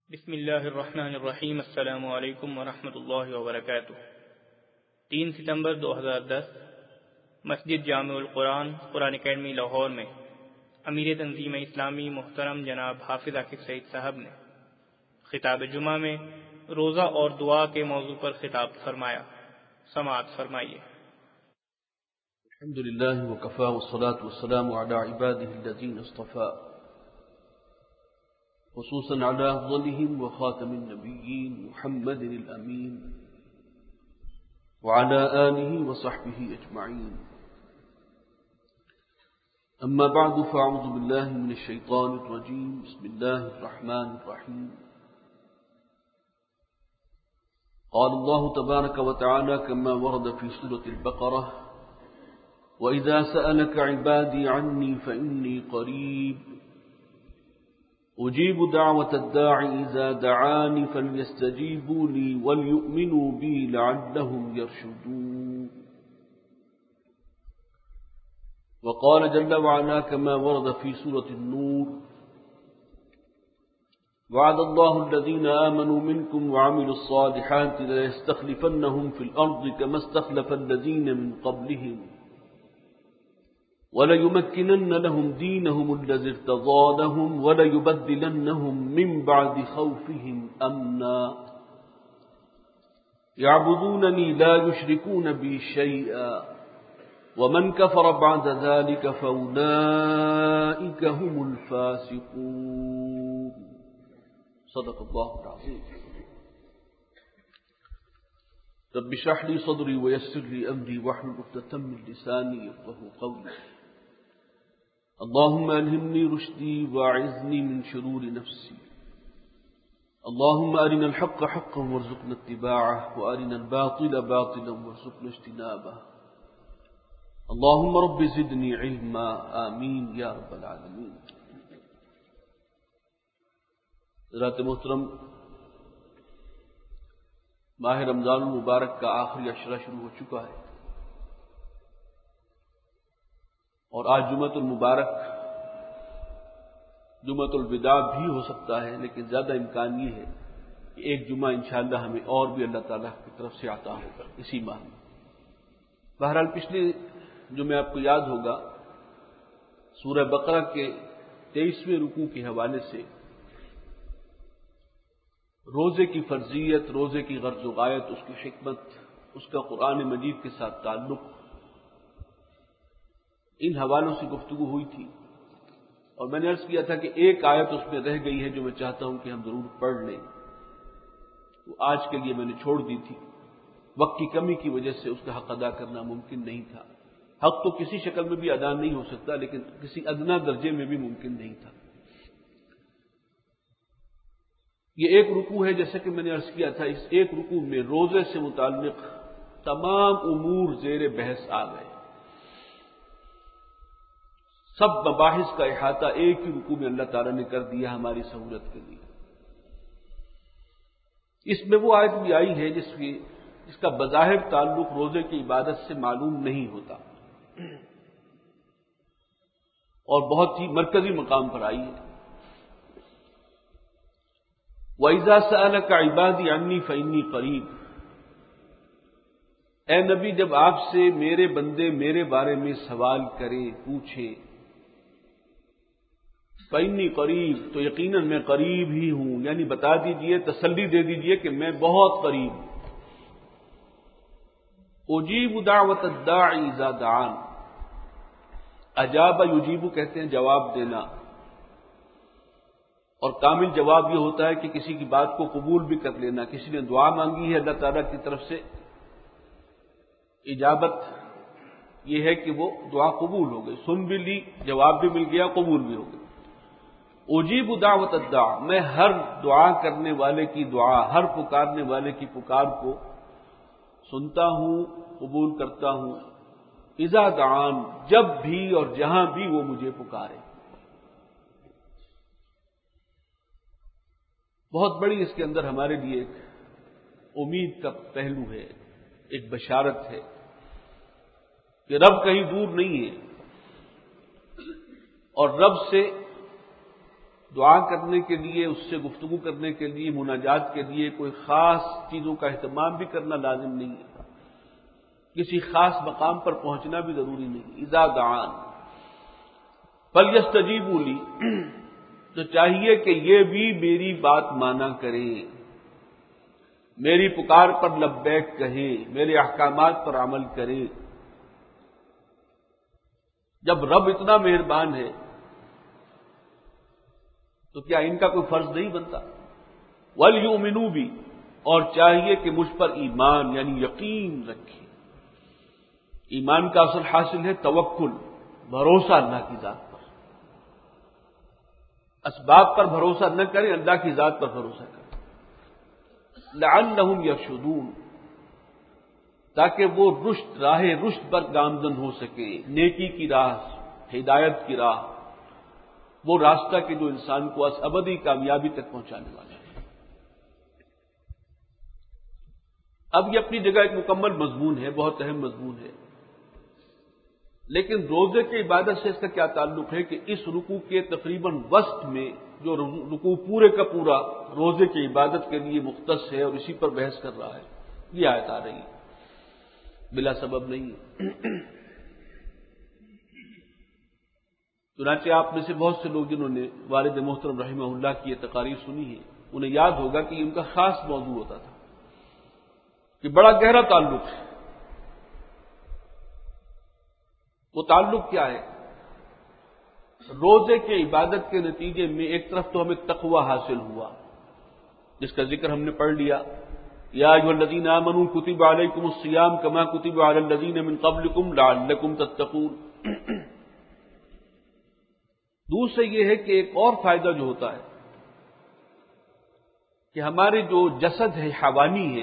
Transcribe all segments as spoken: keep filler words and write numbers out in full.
بسم اللہ الرحمن الرحیم۔ السلام علیکم ورحمۃ اللہ وبرکاتہ۔ تین ستمبر دو ہزار دس مسجد جامع القرآن قرآن اکیڈمی لاہور میں امیر تنظیم اسلامی محترم جناب حافظ عاقب سعید صاحب نے خطاب جمعہ میں روزہ اور دعا کے موضوع پر خطاب فرمایا۔ سماعت فرمائیے۔ الحمد للہ وکفى والصلاة والسلام على عباده الذين اصطفى، خصوصا على أفضلهم وخاتم النبيين محمد الأمين وعلى آله وصحبه أجمعين. أما بعد، فأعوذ بالله من الشيطان الرجيم. بسم الله الرحمن الرحيم. قال الله تبارك وتعالى كما ورد في سورة البقرة: وإذا سألك عبادي عني فإني قريب أجيب دعوة الداع إذا دعاني فليستجيبوا لي وليؤمنوا بي لعلهم يرشدون. وقال جل وعلا كما ورد في سورة النور: وعد الله الذين آمنوا منكم وعملوا الصالحات ليستخلفنهم في الأرض كما استخلف الذين من قبلهم وَلَيُمَكِّنَنَّ لَهُمْ دِينَهُمُ الَّذِي ارْتَضَىٰ لَهُمْ وَلَيُبَدِّلَنَّهُمْ مِنْ بَعْدِ خَوْفِهِمْ أَمْنًا يَعْبُدُونَنِي لَا يُشْرِكُونَ بِي شَيْئًا وَمَنْ كَفَرَ بَعْدَ ذَلِكَ فَأُولَٰئِكَ هُمُ الْفَاسِقُونَ. صدق اللہ العظیم. رب اشرح لي صدري ويسر لي أمري واحلل عقدة من لساني يفقهوا قولي. اللهم ألهمني رشدي واعذني من شرور نفسي. اللهم أرنا الحق حقا وارزقنا اتباعه وأرنا الباطل باطلا وارزقنا اجتنابه. اللهم رب زدني علما. آمين يا رب العالمين. حضرات محترم، ماہ رمضان المبارک کا آخری عشرہ شروع ہو چکا ہے، اور آج جمعۃ المبارک جمعۃ الوداع بھی ہو سکتا ہے، لیکن زیادہ امکان یہ ہے کہ ایک جمعہ انشاءاللہ ہمیں اور بھی اللہ تعالیٰ کی طرف سے عطا ہوگا اسی ماہ میں. بہرحال پچھلے جمعے آپ کو یاد ہوگا سورہ بقرہ کے تیئیسویں رکوع کے حوالے سے روزے کی فرضیت، روزے کی غرض و غایت، اس کی حکمت، اس کا قرآن مجید کے ساتھ تعلق، ان حوالوں سے گفتگو ہوئی تھی. اور میں نے عرض کیا تھا کہ ایک آیت اس میں رہ گئی ہے جو میں چاہتا ہوں کہ ہم ضرور پڑھ لیں، وہ آج کے لیے میں نے چھوڑ دی تھی. وقت کی کمی کی وجہ سے اس کا حق ادا کرنا ممکن نہیں تھا. حق تو کسی شکل میں بھی ادا نہیں ہو سکتا، لیکن کسی ادنا درجے میں بھی ممکن نہیں تھا. یہ ایک رکوع ہے، جیسے کہ میں نے عرض کیا تھا، اس ایک رکوع میں روزے سے متعلق تمام امور زیر بحث آ گئے. سب مباحث کا احاطہ ایک ہی رکوع میں اللہ تعالیٰ نے کر دیا ہماری سہولت کے لیے. اس میں وہ آیت بھی آئی ہے جس کی جس کا بظاہر تعلق روزے کی عبادت سے معلوم نہیں ہوتا اور بہت ہی مرکزی مقام پر آئی ہے. وَإِذَا سَأَلَكَ عِبَادِي عَنِّي فَإِنِّي قَرِيبٌ. اے نبی، جب آپ سے میرے بندے میرے بارے میں سوال کریں، پوچھیں، فَإِنِّي قَرِيبٌ، تو یقیناً میں قریب ہی ہوں. یعنی بتا دیجئے، تسلی دے دیجئے کہ میں بہت قریب ہوں. أُجِيبُ دَعْوَةَ الدَّاعِ إِذَا دَعَانِ. اجاب یجیب کہتے ہیں جواب دینا، اور کامل جواب یہ ہوتا ہے کہ کسی کی بات کو قبول بھی کر لینا. کسی نے دعا مانگی ہے اللہ تعالیٰ کی طرف سے، اجابت یہ ہے کہ وہ دعا قبول ہو گئی، سن بھی لی، جواب بھی مل گیا، قبول بھی ہو گئی. اجیب دعوت الداع، میں ہر دعا کرنے والے کی دعا، ہر پکارنے والے کی پکار کو سنتا ہوں، قبول کرتا ہوں. اذا دعان، جب بھی اور جہاں بھی وہ مجھے پکارے. بہت بڑی اس کے اندر ہمارے لیے ایک امید کا پہلو ہے، ایک بشارت ہے کہ رب کہیں دور نہیں ہے، اور رب سے دعا کرنے کے لیے، اس سے گفتگو کرنے کے لیے، مناجات کے لیے کوئی خاص چیزوں کا اہتمام بھی کرنا لازم نہیں ہے، کسی خاص مقام پر پہنچنا بھی ضروری نہیں۔ اذا دعان فلیستجیبوا لی، تو چاہیے کہ یہ بھی میری بات مانا کریں، میری پکار پر لبیک کہیں، میرے احکامات پر عمل کریں۔ جب رب اتنا مہربان ہے تو کیا ان کا کوئی فرض نہیں بنتا؟ وَلْيُؤْمِنُوا بِي، اور چاہیے کہ مجھ پر ایمان یعنی یقین رکھیں۔ ایمان کا اصل حاصل ہے توکل، بھروسہ اللہ کی ذات پر۔ اسباب پر بھروسہ نہ کریں، اللہ کی ذات پر بھروسہ کریں۔ لَعَلَّهُمْ يَرْشُدُونَ، تاکہ وہ رشد راہ رشد پر گامزن ہو سکے، نیکی کی راہ، ہدایت کی راہ، وہ راستہ کہ جو انسان کو ابدی کامیابی تک پہنچانے والا ہے۔ اب یہ اپنی جگہ ایک مکمل مضمون ہے، بہت اہم مضمون ہے، لیکن روزے کی عبادت سے اس کا کیا تعلق ہے کہ اس رکوع کے تقریباً وسط میں جو رکوع پورے کا پورا روزے کی عبادت کے لیے مختص ہے اور اسی پر بحث کر رہا ہے، یہ آیت آ رہی ہے، بلا سبب نہیں ہے۔ چنانچہ آپ میں سے بہت سے لوگ جنہوں نے والد محترم رحمہ اللہ کی یہ تقاریر سنی ہے، انہیں یاد ہوگا کہ ان کا خاص موضوع ہوتا تھا کہ بڑا گہرا تعلق ہے۔ وہ تعلق کیا ہے؟ روزے کی عبادت کے نتیجے میں ایک طرف تو ہمیں تقوی حاصل ہوا، جس کا ذکر ہم نے پڑھ لیا، یا ایھا الذین آمنوا کتب علیکم الصیام کما کتب علی الذین من قبلکم لعلکم تتقون۔ دوسرے یہ ہے کہ ایک اور فائدہ جو ہوتا ہے کہ ہمارے جو جسد ہے، حیوانی ہے،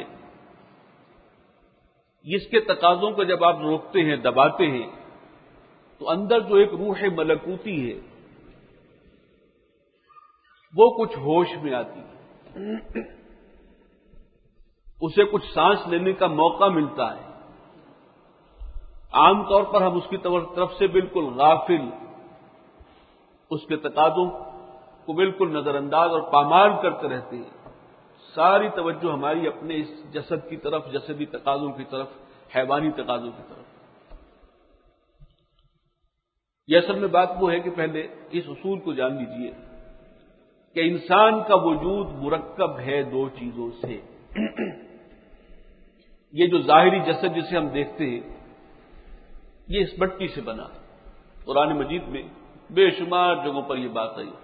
اس کے تقاضوں کو جب آپ روکتے ہیں، دباتے ہیں، تو اندر جو ایک روح ملکوتی ہے وہ کچھ ہوش میں آتی ہے، اسے کچھ سانس لینے کا موقع ملتا ہے۔ عام طور پر ہم اس کی طرف سے بالکل غافل، اس کے تقاضوں کو بالکل نظر انداز اور پامال کرتے رہتے ہیں، ساری توجہ ہماری اپنے اس جسد کی طرف، جسدی تقاضوں کی طرف، حیوانی تقاضوں کی طرف۔ یہ اصل میں بات وہ ہے کہ پہلے اس اصول کو جان لیجئے کہ انسان کا وجود مرکب ہے دو چیزوں سے۔ یہ جو ظاہری جسد جسے ہم دیکھتے ہیں یہ اس مٹی سے بنا، قرآن مجید میں بے شمار جگہوں پر یہ بات آئی،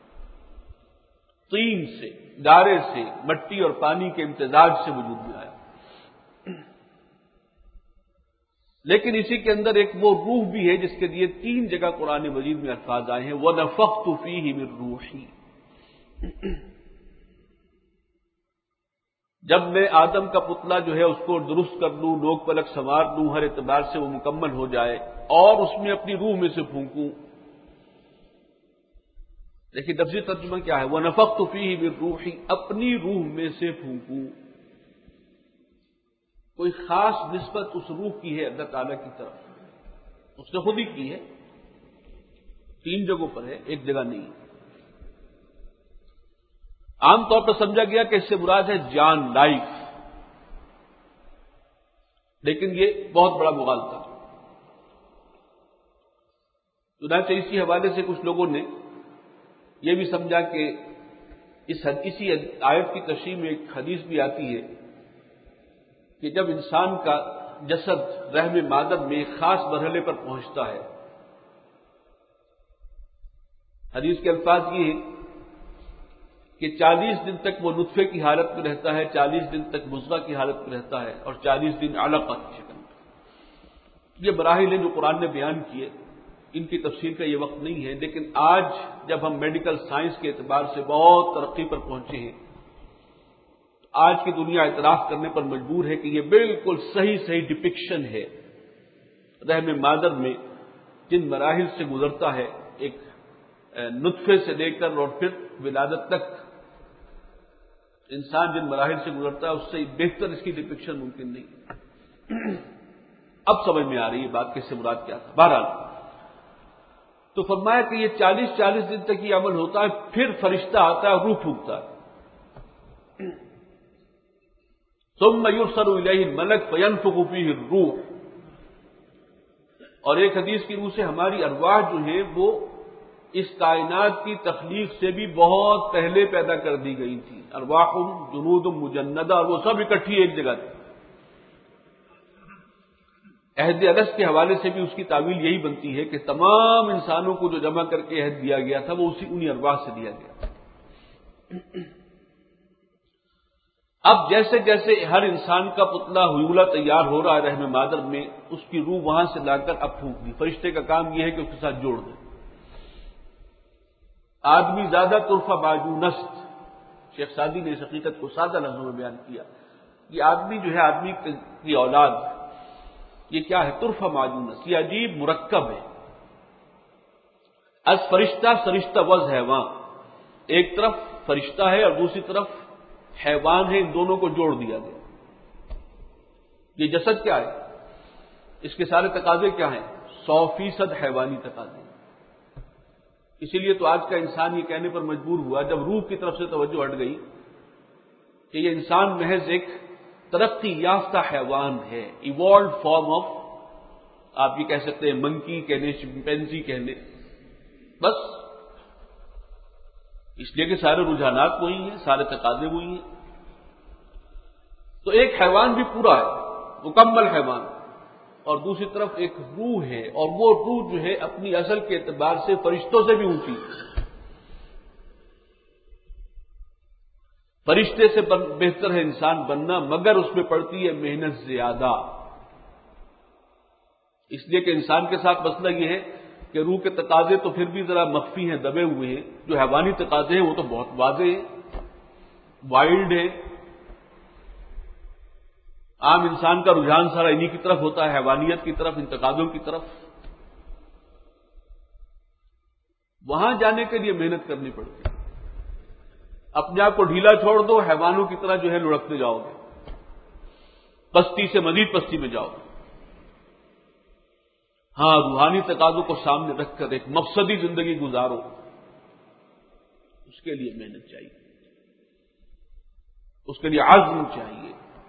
طین سے، گارے سے، مٹی اور پانی کے امتزاج سے وجود میں آیا، لیکن اسی کے اندر ایک وہ روح بھی ہے جس کے لیے تین جگہ قرآن مجید میں الفاظ آئے ہیں، وَنَفَخْتُ فِيهِ مِن رُوحِي۔ جب میں آدم کا پتلا جو ہے اس کو درست کر لوں، نوک پلک سنوار لوں، ہر اعتبار سے وہ مکمل ہو جائے اور اس میں اپنی روح میں سے پھونکوں، دیکھیے لفظی ترجمہ کیا ہے، وَنَفَخْتُ فِيهِ مِن رُوحِي، اپنی روح میں سے پھونکوں۔ کوئی خاص نسبت اس روح کی ہے اللہ تعالیٰ کی طرف، اس نے خود ہی کی ہے، تین جگہوں پر ہے، ایک جگہ نہیں۔ عام طور پر سمجھا گیا کہ اس سے مراد ہے جان، لائف، لیکن یہ بہت بڑا مغالطہ۔ چنانچہ اسی حوالے سے کچھ لوگوں نے یہ بھی سمجھا کہ اس اسی آیت کی تشریح میں ایک حدیث بھی آتی ہے کہ جب انسان کا جسد رحم مادر میں ایک خاص مرحلے پر پہنچتا ہے، حدیث کے الفاظ یہ ہیں کہ چالیس دن تک وہ نطفے کی حالت میں رہتا ہے، چالیس دن تک مضغہ کی حالت میں رہتا ہے، اور چالیس دن علقہ کی شکل میں۔ یہ مراحل ہیں جو قرآن نے بیان کیے، ان کی تفصیل کا یہ وقت نہیں ہے، لیکن آج جب ہم میڈیکل سائنس کے اعتبار سے بہت ترقی پر پہنچے ہیں، آج کی دنیا اعتراف کرنے پر مجبور ہے کہ یہ بالکل صحیح صحیح ڈپکشن ہے رحم مادر میں جن مراحل سے گزرتا ہے ایک نطفے سے لے کر اور پھر ولادت تک انسان جن مراحل سے گزرتا ہے اس سے بہتر اس کی ڈپکشن ممکن نہیں ہے۔ اب سمجھ میں آ رہی ہے بات کہ اس سے مراد کیا تھا۔ بہرحال تو فرمایا کہ یہ چالیس چالیس دن تک یہ عمل ہوتا ہے، پھر فرشتہ آتا ہے، روح پھونکتا ہے، ثم یرسل الیہ الملک فینفخ فیہ الروح، اور ایک حدیث کی روح سے ہماری ارواح جو ہیں وہ اس کائنات کی تخلیق سے بھی بہت پہلے پیدا کر دی گئی تھی، ارواح جنود مجندہ، اور وہ سب اکٹھی ایک جگہ تھی۔ عہد الست کے حوالے سے بھی اس کی تعویل یہی بنتی ہے کہ تمام انسانوں کو جو جمع کر کے عہد دیا گیا تھا وہ اسی انہی ارواح سے دیا گیا۔ اب جیسے جیسے ہر انسان کا پتلا حیولہ تیار ہو رہا ہے رحم مادر میں، اس کی روح وہاں سے لا کر اب پھونک دی۔ فرشتے کا کام یہ ہے کہ اس کے ساتھ جوڑ دیں۔ آدمی زیادہ طرفہ باجونست، شیخ سعدی نے اس حقیقت کو سادہ لفظوں میں بیان کیا کہ آدمی جو ہے، آدمی کی اولاد، یہ کیا ہے؟ طرفہ ماجونس، یہ عجیب مرکب ہے۔ از فرشتہ سرشتہ وز حیوان، ایک طرف فرشتہ ہے اور دوسری طرف حیوان ہے، ان دونوں کو جوڑ دیا گیا۔ یہ جسد کیا ہے؟ اس کے سارے تقاضے کیا ہیں؟ سو فیصد حیوانی تقاضے۔ اسی لیے تو آج کا انسان یہ کہنے پر مجبور ہوا جب روح کی طرف سے توجہ ہٹ گئی کہ یہ انسان محض ایک ترقی یافتہ حیوان ہے، ایوالوڈ فارم آف، آپ یہ کہہ سکتے ہیں منکی کہنے، چمپینزی کہنے، بس اس لیے کہ سارے رجحانات وہی ہیں، سارے تقاضے وہی ہیں۔ تو ایک حیوان بھی پورا ہے، مکمل حیوان، اور دوسری طرف ایک روح ہے، اور وہ روح جو ہے اپنی اصل کے اعتبار سے فرشتوں سے بھی اونچی، فرشتے سے بہتر ہے انسان بننا، مگر اس میں پڑتی ہے محنت زیادہ۔ اس لیے کہ انسان کے ساتھ مسئلہ یہ ہے کہ روح کے تقاضے تو پھر بھی ذرا مخفی ہیں، دبے ہوئے ہیں، جو حیوانی تقاضے ہیں وہ تو بہت واضح ہیں، وائلڈ ہیں۔ عام انسان کا رجحان سارا انہی کی طرف ہوتا ہے، حیوانیت کی طرف، ان تقاضوں کی طرف۔ وہاں جانے کے لیے محنت کرنی پڑتی ہے۔ اپنے آپ کو ڈھیلا چھوڑ دو، حیوانوں کی طرح جو ہے لڑکتے جاؤ گے، پستی سے مزید پستی میں جاؤ گے۔ ہاں، روحانی تقاضوں کو سامنے رکھ کر ایک مقصدی زندگی گزارو، اس کے لیے محنت چاہیے، اس کے لیے عزم چاہیے۔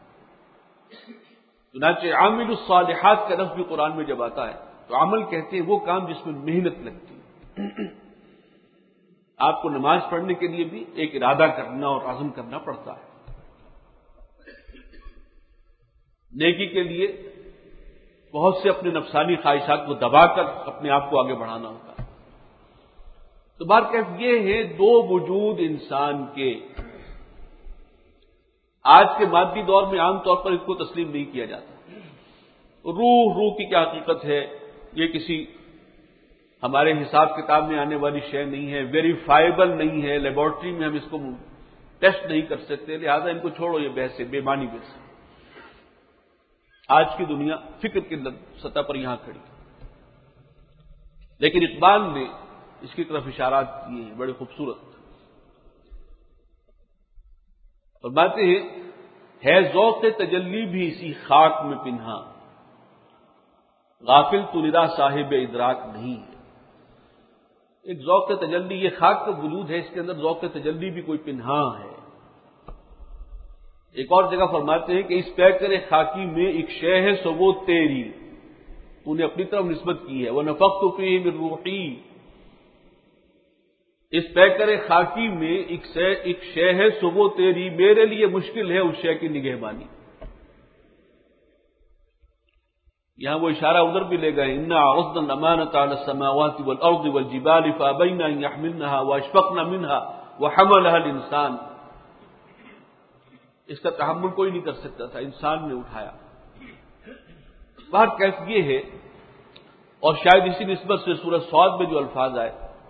چنانچہ عامل الصالحات کا لفظ بھی قرآن میں جب آتا ہے تو عمل کہتے ہیں وہ کام جس میں محنت لگتی ہے۔ آپ کو نماز پڑھنے کے لیے بھی ایک ارادہ کرنا اور عزم کرنا پڑتا ہے، نیکی کے لیے بہت سے اپنے نفسانی خواہشات کو دبا کر اپنے آپ کو آگے بڑھانا ہوتا ہے۔ تو بہرکیف یہ ہیں دو وجود انسان کے۔ آج کے مادی دور میں عام طور پر اس کو تسلیم نہیں کیا جاتا۔ روح روح کی کیا حقیقت ہے؟ یہ کسی ہمارے حساب کتاب میں آنے والی شے نہیں ہے، ویریفائبل نہیں ہے، لیبارٹری میں ہم اس کو ٹیسٹ نہیں کر سکتے، لہذا ان کو چھوڑو، یہ بحث ہے، بے معنی بحث ہے۔ آج کی دنیا فکر کی سطح پر یہاں کھڑی، لیکن اقبال نے اس کی طرف اشارات کیے ہیں بڑے خوبصورت۔ فرماتے ہیں ہے ذوق تجلی بھی اسی خاک میں پنہاں، غافل تو ندا صاحب ادراک نہیں ہے۔ ایک ذوق تجلی، یہ خاک کا وجود ہے، اس کے اندر ذوق تجلی بھی کوئی پنہاں ہے۔ ایک اور جگہ فرماتے ہیں کہ اس پیکر خاکی میں ایک شے ہے سو وہ تیری، تو نے اپنی طرف نسبت کی ہے، وَنَفَخْتُ فِيهِ مِن رُوحِي، اس پیکر خاکی میں ایک شے ہے سو وہ تیری، میرے لیے مشکل ہے اس شے کی نگہبانی۔ یہاں وہ اشارہ ادھر بھی لے گئے، اِنَّا عَرَضْنَا الْأَمَانَةَ عَلَى السَّمَاوَاتِ وَالْأَرْضِ وَالْجِبَالِ فَأَبَيْنَ أَن يَحْمِلْنَهَا وَأَشْفَقْنَ مِنْهَا وَحَمَلَهَا الْإِنسَانُ، اس کا تحمل کوئی نہیں کر سکتا تھا، انسان نے اٹھایا۔ بہر کیف یہ ہے، اور شاید اسی نسبت سے سورہ صاد میں جو الفاظ آئے،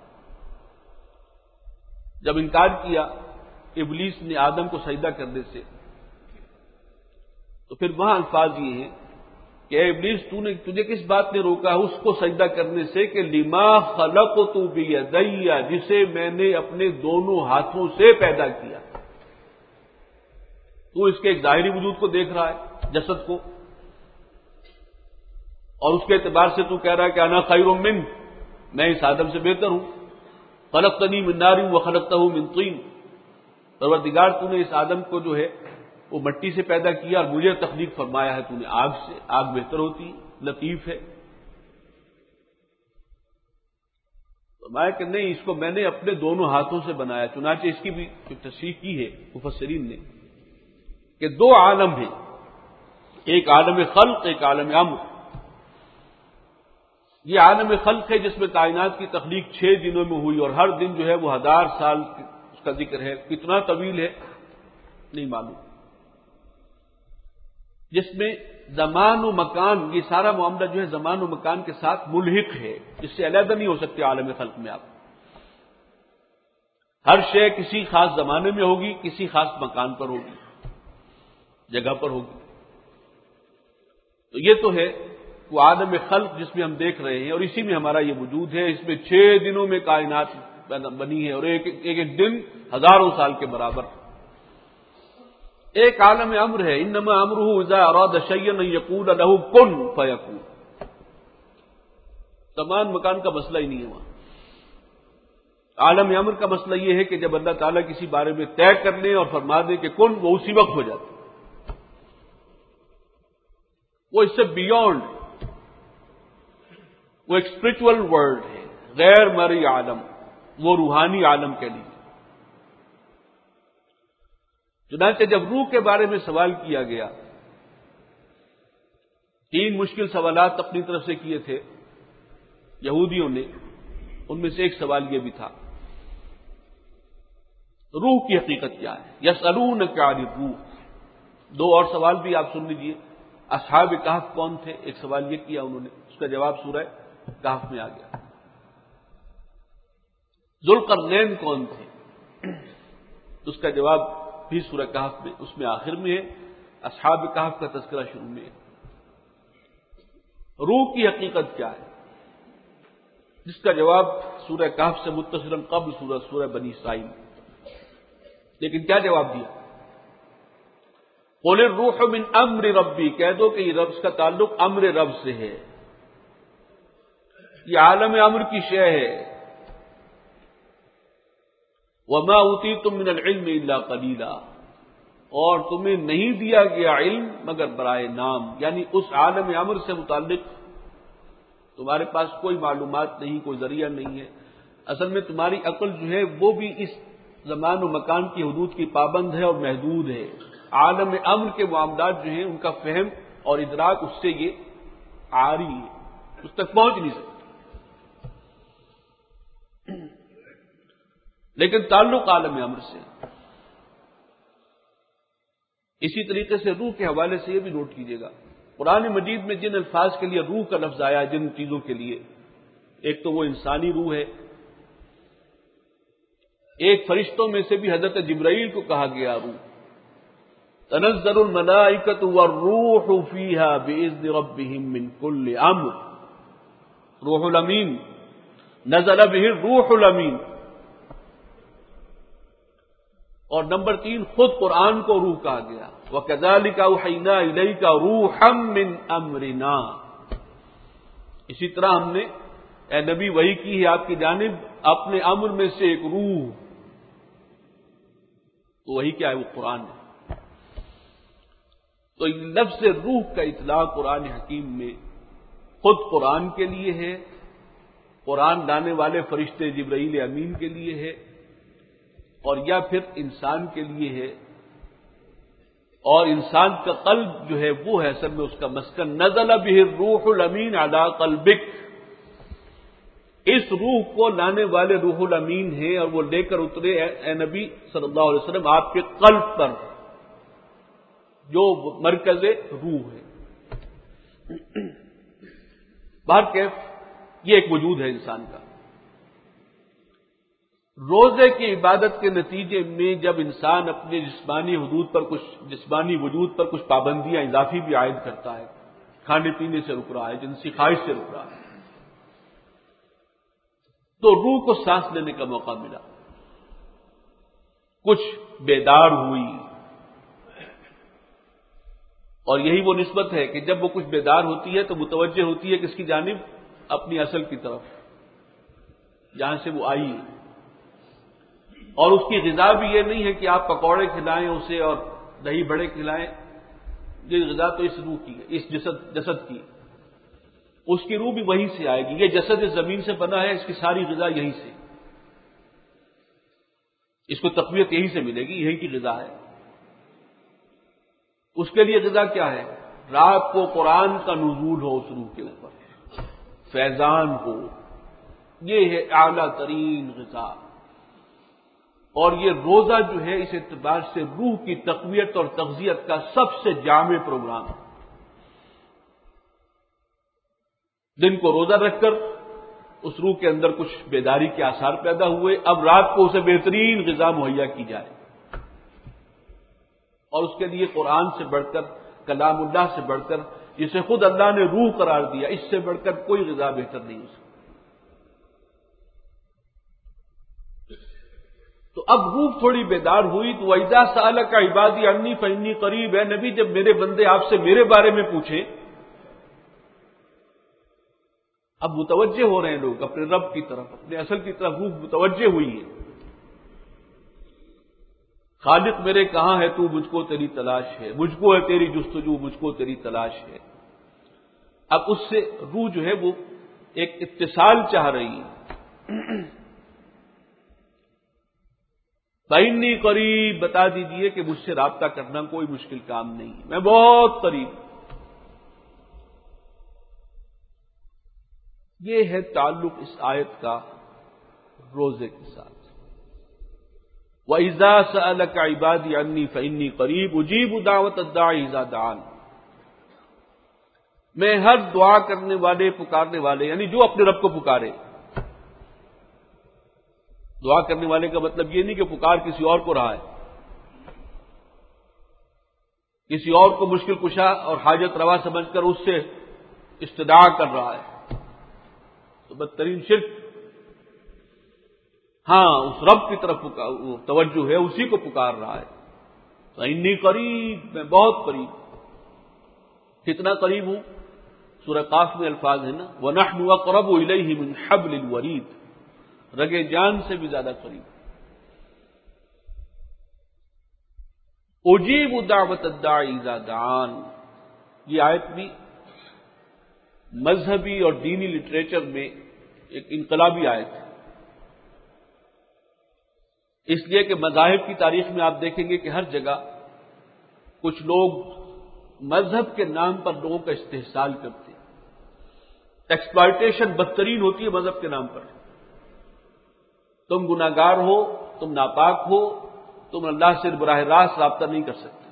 جب انکار کیا ابلیس نے آدم کو سجدہ کرنے سے، تو پھر وہاں الفاظ یہ ہیں کہ اے ابلیس، تو نے تجھے کس بات نے روکا اس کو سجدہ کرنے سے کہ لما خلقت بیدی، جسے میں نے اپنے دونوں ہاتھوں سے پیدا کیا۔ تو اس کے ایک ظاہری وجود کو دیکھ رہا ہے، جسد کو، اور اس کے اعتبار سے تو کہہ رہا ہے کہ انا خیر من، میں اس آدم سے بہتر ہوں. خلقتنی من نار وخلقتہ من طین، پروردگار تو نے اس آدم کو جو ہے وہ مٹی سے پیدا کیا اور مجھے تخلیق فرمایا ہے تو نے آگ سے. آگ بہتر ہوتی، لطیف ہے. فرمایا کہ نہیں، اس کو میں نے اپنے دونوں ہاتھوں سے بنایا. چنانچہ اس کی بھی تصریح کی ہے مفسرین نے کہ دو عالم ہیں، ایک عالم خلق، ایک عالم امر. یہ عالم خلق ہے جس میں کائنات کی تخلیق چھ دنوں میں ہوئی اور ہر دن جو ہے وہ ہزار سال اس کا ذکر ہے. کتنا طویل ہے نہیں معلوم. جس میں زمان و مکان، یہ سارا معاملہ جو ہے زمان و مکان کے ساتھ ملحق ہے، اس سے علیحدہ نہیں ہو سکتے. عالم خلق میں آپ ہر شے کسی خاص زمانے میں ہوگی، کسی خاص مکان پر ہوگی، جگہ پر ہوگی. تو یہ تو ہے وہ عالم خلق جس میں ہم دیکھ رہے ہیں، اور اسی میں ہمارا یہ وجود ہے. اس میں چھ دنوں میں کائنات بنی ہے اور ایک ایک, ایک دن ہزاروں سال کے برابر. ایک عالم امر ہے، انما امرہ اذا اراد شیئا ان یقول له کن فیکون. زمان مکان کا مسئلہ ہی نہیں ہے وہاں. عالم امر کا مسئلہ یہ ہے کہ جب اللہ تعالیٰ کسی بارے میں طے کر لے اور فرما دے کہ کن، وہ اسی وقت ہو جاتا. وہ اس سے بیونڈ، وہ ایک اسپرچل ورلڈ ہے، غیر مرئی عالم، وہ روحانی عالم کے لیے. چنانچہ جب روح کے بارے میں سوال کیا گیا، تین مشکل سوالات اپنی طرف سے کیے تھے یہودیوں نے. ان میں سے ایک سوال یہ بھی تھا روح کی حقیقت کیا ہے. یسألونک عن الروح. دو اور سوال بھی آپ سن لیجئے. اصحاب کہف کون تھے، ایک سوال یہ کیا انہوں نے، اس کا جواب سورہ کہف میں آ گیا. ذوالقرنین کون تھے، اس کا جواب بھی سورہ کہف میں، اس میں آخر میں ہے. اصحاب کہف کا تذکرہ شروع میں ہے. روح کی حقیقت کیا ہے، جس کا جواب سورہ کہف سے متصلاً قبل سورہ سورہ بنی اسرائیل. لیکن کیا جواب دیا؟ قل الروح من امر ربی، کہہ دو کہ یہ رب کا تعلق امر رب سے ہے. یہ عالم امر کی شے ہے. وما اوتیتم من العلم الا قلیلا، اور تمہیں نہیں دیا گیا علم مگر برائے نام. یعنی اس عالم امر سے متعلق تمہارے پاس کوئی معلومات نہیں، کوئی ذریعہ نہیں ہے. اصل میں تمہاری عقل جو ہے وہ بھی اس زمان و مکان کی حدود کی پابند ہے اور محدود ہے. عالم امر کے معاملات جو ہیں ان کا فہم اور ادراک اس سے یہ عاری ہے، اس تک پہنچ نہیں سکتے. لیکن تعلق عالم امر سے. اسی طریقے سے روح کے حوالے سے یہ بھی نوٹ کیجیے گا، قرآن مجید میں جن الفاظ کے لیے روح کا لفظ آیا ہے، جن چیزوں کے لیے، ایک تو وہ انسانی روح ہے. ایک فرشتوں میں سے بھی حضرت جبرائیل کو کہا گیا روح. تنزل الملائکۃ والروح فیہا بإذن ربہم من کل امر. روح الامین، نزل بہ الروح الامین. اور نمبر تین، خود قرآن کو روح کہا گیا. وَكَذَلِكَ أَوْحَيْنَا إِلَيْكَ رُوحًا مِّنْ أَمْرِنَا. اسی طرح ہم نے اے نبی وحی کی ہے آپ کی جانب اپنے امر میں سے ایک روح. تو وہی کیا ہے، وہ قرآن ہے. تو لفظ روح کا اطلاق قرآن حکیم میں خود قرآن کے لیے ہے، قرآن لانے والے فرشتے جبرائیل امین کے لیے ہے، اور یا پھر انسان کے لیے ہے. اور انسان کا قلب جو ہے وہ ہے اصل میں اس کا مسکن. نزل بہ الروح الامین علی قلبک. اس روح کو لانے والے روح الامین ہیں اور وہ لے کر اترے اے نبی صلی اللہ علیہ وسلم آپ کے قلب پر، جو مرکز روح ہے. بہرکیف یہ ایک وجود ہے انسان کا. روزے کی عبادت کے نتیجے میں جب انسان اپنے جسمانی حدود پر کچھ جسمانی وجود پر کچھ پابندیاں اضافی بھی عائد کرتا ہے، کھانے پینے سے رک رہا ہے، جنسی خواہش سے رک رہا ہے، تو روح کو سانس لینے کا موقع ملا، کچھ بیدار ہوئی. اور یہی وہ نسبت ہے کہ جب وہ کچھ بیدار ہوتی ہے تو متوجہ ہوتی ہے کس کی جانب، اپنی اصل کی طرف. جہاں سے وہ آئی ہے، اور اس کی غذا بھی یہ نہیں ہے کہ آپ پکوڑے کھلائیں اسے اور دہی بڑے کھلائیں، یہ غذا تو اس روح کی ہے، اس جسد جسد کی، اس کی روح بھی وہیں سے آئے گی۔ یہ جسد اس زمین سے بنا ہے، اس کی ساری غذا یہیں سے، اس کو تقویت یہیں سے ملے گی، یہیں کی غذا ہے۔ اس کے لیے غذا کیا ہے؟ رات کو قرآن کا نزول ہو اس روح کے اوپر، فیضان ہو، یہ ہے اعلیٰ ترین غذا۔ اور یہ روزہ جو ہے اس اعتبار سے روح کی تقویت اور تغذیت کا سب سے جامع پروگرام ہے۔ دن کو روزہ رکھ کر اس روح کے اندر کچھ بیداری کے آثار پیدا ہوئے، اب رات کو اسے بہترین غذا مہیا کی جائے، اور اس کے لیے قرآن سے بڑھ کر، کلام اللہ سے بڑھ کر، جسے خود اللہ نے روح قرار دیا، اس سے بڑھ کر کوئی غذا بہتر نہیں ہو سکتی۔ تو اب روح تھوڑی بیدار ہوئی تو وَإِذَا سَأَلَكَ عِبَادِي عَنِّي فَإِنِّي قَرِيبٌ، اے نبی جب میرے بندے آپ سے میرے بارے میں پوچھیں، اب متوجہ ہو رہے ہیں لوگ اپنے رب کی طرف، اپنے اصل کی طرف روح متوجہ ہوئی ہے۔ خالق میرے کہاں ہے تو مجھ کو تیری تلاش ہے، مجھ کو ہے تیری جستجو، مجھ کو تیری تلاش ہے۔ اب اس سے روح جو ہے وہ ایک اتصال چاہ رہی ہے۔ فَإِنِّي قریب، بتا دیجئے کہ مجھ سے رابطہ کرنا کوئی مشکل کام نہیں ہے، میں بہت قریب۔ یہ ہے تعلق اس آیت کا روزے کے ساتھ۔ وَإِذَا سَأَلَكَ عِبَادِي عَنِّي فَإِنِّي قَرِيبٌ أُجِيبُ دَعْوَةَ الدَّاعِ إِذَا دَعَانِ، میں ہر دعا کرنے والے، پکارنے والے، یعنی جو اپنے رب کو پکارے۔ دعا کرنے والے کا مطلب یہ نہیں کہ پکار کسی اور کو رہا ہے، کسی اور کو مشکل کشا اور حاجت روا سمجھ کر اس سے استدعا کر رہا ہے تو بدترین شرک۔ ہاں، اس رب کی طرف توجہ ہے، اسی کو پکار رہا ہے۔ فإنی قریب، میں بہت قریب۔ کتنا قریب ہوں؟ سورہ قاف میں الفاظ ہیں نا، وَنَحْنُ أَقْرَبُ إِلَيْهِ مِنْ حَبْلِ الْوَرِيدِ، رگے جان سے بھی زیادہ قریب۔ اجیب دعوت الداعی اذا دعان، یہ آیت بھی مذہبی اور دینی لٹریچر میں ایک انقلابی آیت ہے، اس لیے کہ مذاہب کی تاریخ میں آپ دیکھیں گے کہ ہر جگہ کچھ لوگ مذہب کے نام پر لوگوں کا استحصال کرتے ہیں۔ ایکسپلائٹیشن بدترین ہوتی ہے مذہب کے نام پر۔ تم گناہگار ہو، تم ناپاک ہو، تم اللہ سے براہ راست رابطہ نہیں کر سکتے،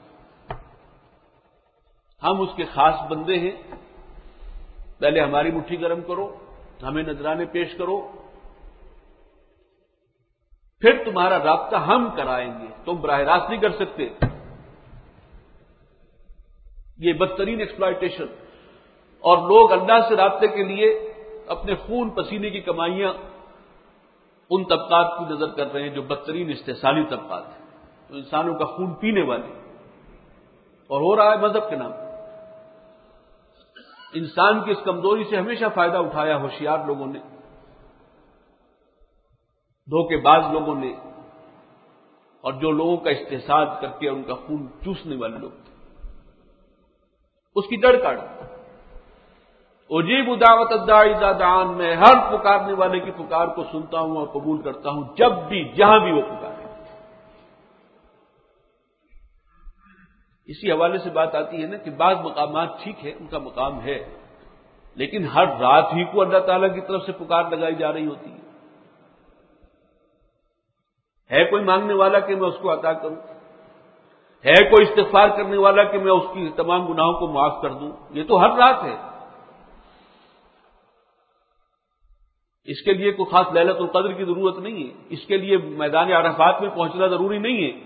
ہم اس کے خاص بندے ہیں، پہلے ہماری مٹھی گرم کرو، ہمیں نذرانے پیش کرو، پھر تمہارا رابطہ ہم کرائیں گے، تم براہ راست نہیں کر سکتے۔ یہ بدترین ایکسپلائٹیشن، اور لوگ اللہ سے رابطے کے لیے اپنے خون پسینے کی کمائیاں ان طبقات کی نظر کر رہے ہیں جو بدترین استحصالی طبقات ہیں، جو انسانوں کا خون پینے والے، اور ہو رہا ہے مذہب کے نام۔ انسان کی اس کمزوری سے ہمیشہ فائدہ اٹھایا ہوشیار لوگوں نے، دھوکے باز لوگوں نے، اور جو لوگوں کا استحصال کر کے ان کا خون چوسنے والے لوگ تھے، اس کی جڑ کاٹ۔ اجیب دعوت الداعی اذا دعان، میں ہر پکارنے والے کی پکار کو سنتا ہوں اور قبول کرتا ہوں جب بھی جہاں بھی وہ پکارے۔ اسی حوالے سے بات آتی ہے نا کہ بعض مقامات ٹھیک ہے، ان کا مقام ہے، لیکن ہر رات ہی کو اللہ تعالیٰ کی طرف سے پکار لگائی جا رہی ہوتی ہے۔ ہے کوئی مانگنے والا کہ میں اس کو عطا کروں، ہے کوئی استغفار کرنے والا کہ میں اس کی تمام گناہوں کو معاف کر دوں، یہ تو ہر رات ہے۔ اس کے لیے کوئی خاص لیلۃ القدر کی ضرورت نہیں ہے، اس کے لیے میدان عرفات میں پہنچنا ضروری نہیں ہے۔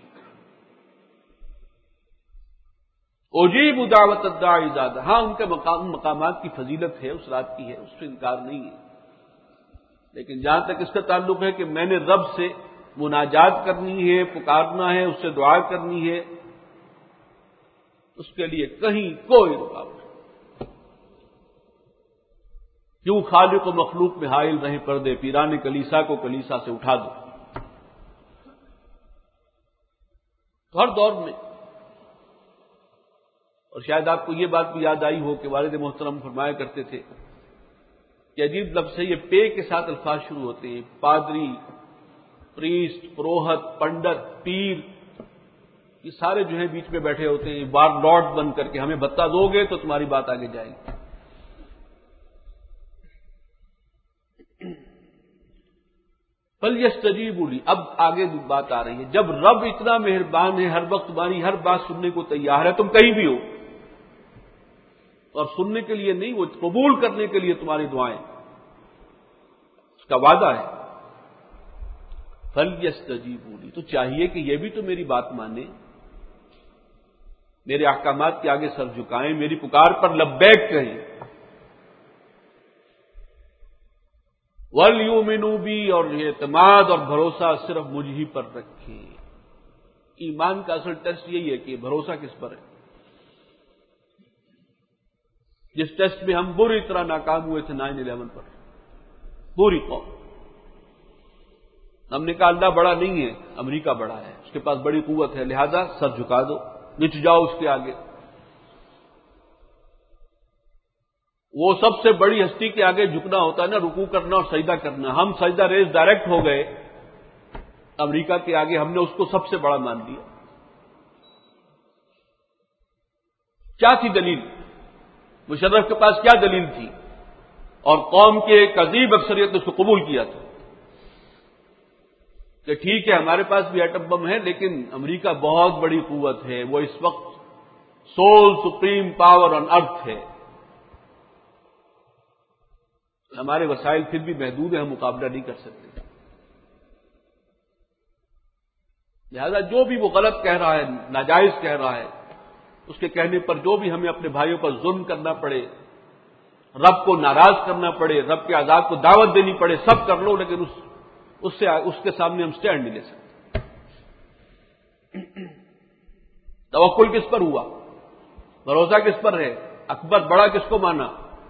اجیب دعوت الداعی اذا دعان، ہاں ان کے مقام مقامات کی فضیلت ہے، اس رات کی ہے، اس سے انکار نہیں ہے، لیکن جہاں تک اس کا تعلق ہے کہ میں نے رب سے مناجات کرنی ہے، پکارنا ہے، اس سے دعا کرنی ہے، اس کے لیے کہیں کوئی رکاوٹ نہیں، کیوں خالق و مخلوق میں حائل رہے پردے، پیران کلیسا کو کلیسا سے اٹھا دو. تو ہر دور میں، اور شاید آپ کو یہ بات بھی یاد آئی ہو کہ والد محترم فرمایا کرتے تھے کہ عجیب لفظ ہے، یہ پے کے ساتھ الفاظ شروع ہوتے ہیں. پادری، پریسٹ، پروہت، پنڈت، پیر، یہ سارے جو ہیں بیچ میں بیٹھے ہوتے ہیں بار لارڈ بن کر کے، ہمیں بتا دو گے تو تمہاری بات آگے جائے گی. فَلْيَسْتَجِيبُوا لِي، اب آگے بات آ رہی ہے. جب رب اتنا مہربان ہے، ہر وقت تمہاری ہر بات سننے کو تیار ہے، تم کہیں بھی ہو، اور سننے کے لیے نہیں، وہ قبول کرنے کے لیے تمہاری دعائیں، اس کا وعدہ ہے. فَلْيَسْتَجِيبُوا لِي، تو چاہیے کہ یہ بھی تو میری بات مانے، میرے احکامات کے آگے سر جھکائیں، میری پکار پر لبیک کہیں. وَلْيُؤْمِنُوا بِي، اور یہ اعتماد اور بھروسہ صرف مجھ ہی پر رکھیں. ایمان کا اصل ٹیسٹ یہی ہے کہ بھروسہ کس پر ہے. جس ٹیسٹ میں ہم بری طرح ناکام ہوئے تھے نائن الیون پر، پوری قوم، ہم نے کہا اللہ بڑا نہیں ہے، امریکہ بڑا ہے، اس کے پاس بڑی قوت ہے، لہذا سر جھکا دو، نچ جاؤ اس کے آگے. وہ سب سے بڑی ہستی کے آگے جھکنا ہوتا ہے نا، رکوع کرنا اور سجدہ کرنا. ہم سجدہ ریز ڈائریکٹ ہو گئے امریکہ کے آگے، ہم نے اس کو سب سے بڑا مان لیا. کیا تھی دلیل؟ مشرف کے پاس کیا دلیل تھی؟ اور قوم کے ایک عظیم اکثریت نے اس کو قبول کیا تھا کہ ٹھیک ہے ہمارے پاس بھی ایٹم بم ہے، لیکن امریکہ بہت بڑی قوت ہے، وہ اس وقت sole supreme power on earth ہے، ہمارے وسائل پھر بھی محدود ہیں، ہم مقابلہ نہیں کر سکتے. لہذا جو بھی وہ غلط کہہ رہا ہے، ناجائز کہہ رہا ہے، اس کے کہنے پر جو بھی ہمیں اپنے بھائیوں پر ظلم کرنا پڑے، رب کو ناراض کرنا پڑے، رب کے عذاب کو دعوت دینی پڑے، سب کر لو، لیکن اس اس سے اس کے سامنے ہم سٹینڈ نہیں لے سکتے. توکل کس پر ہوا؟ بھروسہ کس پر ہے؟ اکبر بڑا کس کو مانا؟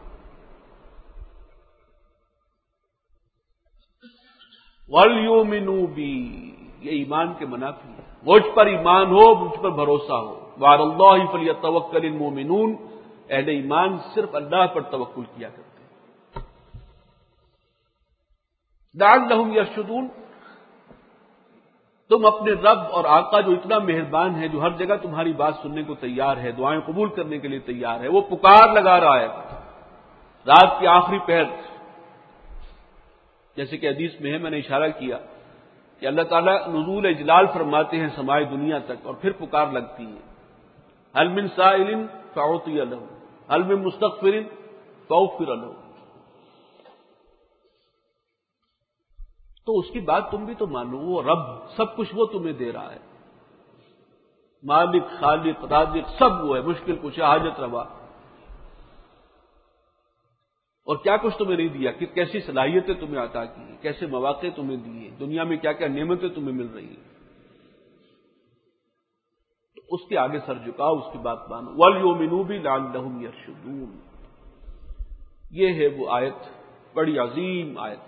وَلْيُؤْمِنُوا بِي، یہ ایمان کے منافی ہے. مجھ پر ایمان ہو، مجھ پر بھروسہ ہو. وَعَلَى اللَّهِ فَلْيَتَوَكَّلِ الْمُؤْمِنُونَ، اہل ایمان صرف اللہ پر توکل کیا کرتے ہیں. لَعَلَّهُمْ يَرْشُدُونَ، تم اپنے رب اور آقا جو اتنا مہربان ہے، جو ہر جگہ تمہاری بات سننے کو تیار ہے، دعائیں قبول کرنے کے لیے تیار ہے، وہ پکار لگا رہا ہے رات کی آخری پہر. جیسے کہ حدیث میں ہے، میں نے اشارہ کیا کہ اللہ تعالیٰ نزول اجلال فرماتے ہیں سمائے دنیا تک، اور پھر پکار لگتی ہے. هل من سائل فأعطي له، هل من مستغفر فأغفر له. تو اس کی بات تم بھی تو مانو، وہ رب سب کچھ وہ تمہیں دے رہا ہے، مالک، خالق، رازق سب وہ ہے، مشکل کچھ حاجت روا. اور کیا کچھ تمہیں نہیں دیا، کہ کیسی صلاحیتیں تمہیں عطا کی ہیں، کیسے مواقع تمہیں دیے، دنیا میں کیا کیا نعمتیں تمہیں مل رہی ہیں. تو اس کے آگے سر جھکاؤ، اس کی بات مانو. وَلْيُؤْمِنُوا بِي لَعَلَّهُمْ يَرْشُدُونَ، یہ ہے وہ آیت، بڑی عظیم آیت.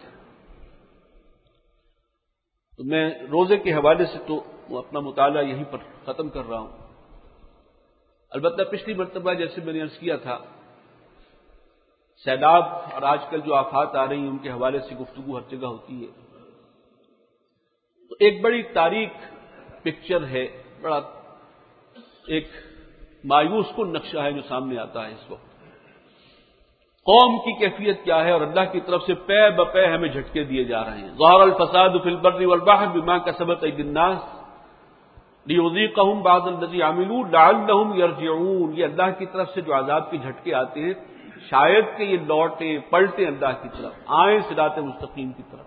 تو میں روزے کے حوالے سے تو اپنا مطالعہ یہیں پر ختم کر رہا ہوں. البتہ پچھلی مرتبہ جیسے میں نے عرض کیا تھا، سیلاب اور آج کل جو آفات آ رہی ہیں ان کے حوالے سے گفتگو ہر جگہ ہوتی ہے. تو ایک بڑی تاریک پکچر ہے، بڑا ایک مایوس کن نقشہ ہے جو سامنے آتا ہے اس وقت. قوم کی کیفیت کیا ہے، اور اللہ کی طرف سے پے بپے ہمیں جھٹکے دیے جا رہے ہیں. ظہر الفساد فی البر والبحر بما کسبت ایدی الناس لیذیقہم بعض الذی عملوا لعلہم یرجعون. یہ اللہ کی طرف سے جو عذاب کے جھٹکے آتے ہیں، شاید کہ یہ لوٹے پلٹے اللہ کی طرف، آئیں صراط مستقیم کی طرف.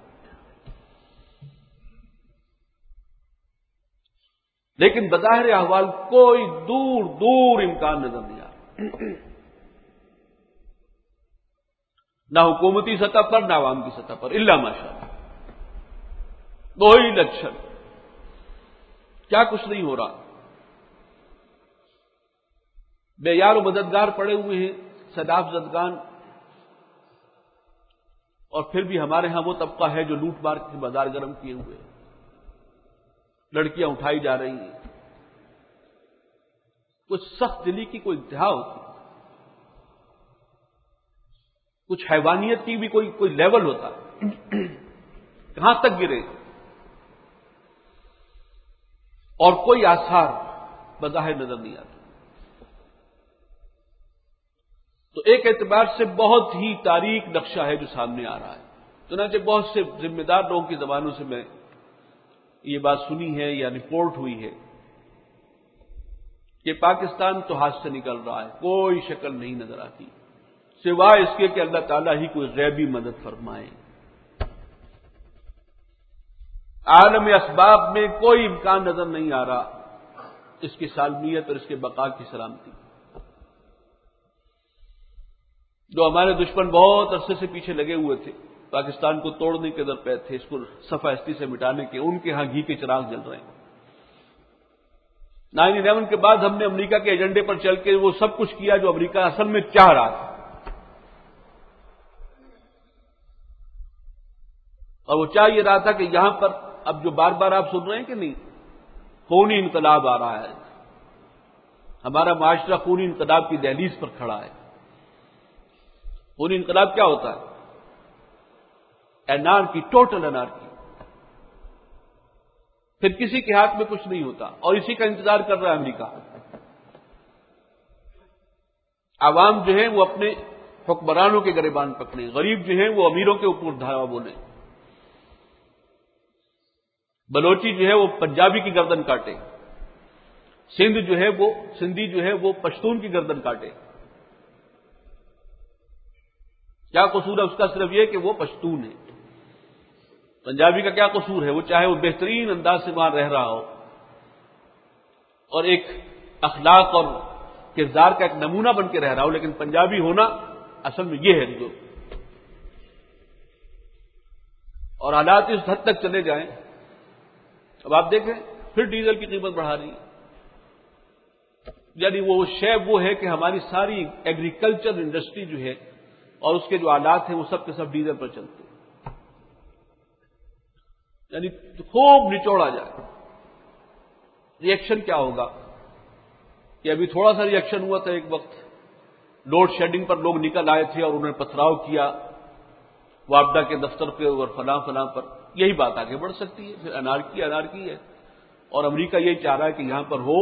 لیکن بظاہر احوال کوئی دور دور امکان نظر نہیں آ رہا، نہ حکومتی سطح پر نہ عوام کی سطح پر، الا ماشاءاللہ دو ہی لچھن، کیا کچھ نہیں ہو رہا. بے یار و مددگار پڑے ہوئے ہیں، سیلاب زدگان اور پھر بھی ہمارے ہاں وہ طبقہ ہے جو لوٹ مار کے بازار گرم کیے ہوئے ہیں، لڑکیاں اٹھائی جا رہی ہیں. کچھ سخت دلی کی کوئی انتہا ہوتی، کچھ حیوانیت کی بھی کوئی کوئی لیول ہوتا. کہاں تک گرے اور کوئی آثار بظاہر نظر نہیں آتا. تو ایک اعتبار سے بہت ہی تاریک نقشہ ہے جو سامنے آ رہا ہے. چنانچہ بہت سے ذمہ دار لوگوں کی زبانوں سے میں یہ بات سنی ہے یا رپورٹ ہوئی ہے کہ پاکستان تو ہاتھ سے نکل رہا ہے، کوئی شکل نہیں نظر آتی سوائے اس کے کہ اللہ تعالیٰ ہی کوئی غیبی مدد فرمائے. عالم اسباب میں کوئی امکان نظر نہیں آ رہا اس کی سالمیت اور اس کے بقا کی سلامتی. جو ہمارے دشمن بہت عرصے سے پیچھے لگے ہوئے تھے، پاکستان کو توڑنے کے در پہ تھے، اس کو صفحہ ہستی سے مٹانے کے، ان کے ہاں گھی کے چراغ جل رہے ہیں. نائن الیون کے بعد ہم نے امریکہ کے ایجنڈے پر چل کے وہ سب کچھ کیا جو امریکہ اصل میں چاہ رہا تھا، اور وہ چاہ یہ رہا تھا کہ یہاں پر اب جو بار بار آپ سن رہے ہیں کہ نہیں، خونی انقلاب آ رہا ہے، ہمارا معاشرہ خونی انقلاب کی دہلیز پر کھڑا ہے. خونی انقلاب کیا ہوتا ہے؟ Anarchy, total anarchy. پھر کسی کے ہاتھ میں کچھ نہیں ہوتا، اور اسی کا انتظار کر رہا ہے امریکہ. عوام جو ہے وہ اپنے حکمرانوں کے گریبان پکڑیں، غریب جو ہیں وہ امیروں کے اوپر دھاوا بولیں، بلوچی جو ہے وہ پنجابی کی گردن کاٹے، سندھ جو ہے وہ سندھی جو ہے وہ پشتون کی گردن کاٹے. کیا قصور ہے اس کا؟ صرف یہ کہ وہ پشتون ہے. پنجابی کا کیا قصور ہے؟ وہ چاہے وہ بہترین انداز سے وہاں رہ رہا ہو اور ایک اخلاق اور کردار کا ایک نمونہ بن کے رہ رہا ہو، لیکن پنجابی ہونا اصل میں یہ ہے جو. اور حالات اس حد تک چلے جائیں، اب آپ دیکھیں پھر ڈیزل کی قیمت بڑھا رہی ہے. یعنی وہ شے وہ ہے کہ ہماری ساری ایگریکلچر انڈسٹری جو ہے اور اس کے جو آلات ہیں وہ سب کے سب ڈیزل پر چلتے ہیں. یعنی خوب نچوڑا جائے. ریئیکشن کیا ہوگا کہ ابھی تھوڑا سا ریئیکشن ہوا تھا ایک وقت، لوڈ شیڈنگ پر لوگ نکل آئے تھے اور انہوں نے پتھراؤ کیا وابڈا کے دفتر پہ اور فلاں فلاں پر. یہی بات آگے بڑھ سکتی ہے. پھر انارکی انارکی ہے، اور امریکہ یہی چاہ رہا ہے کہ یہاں پر ہو.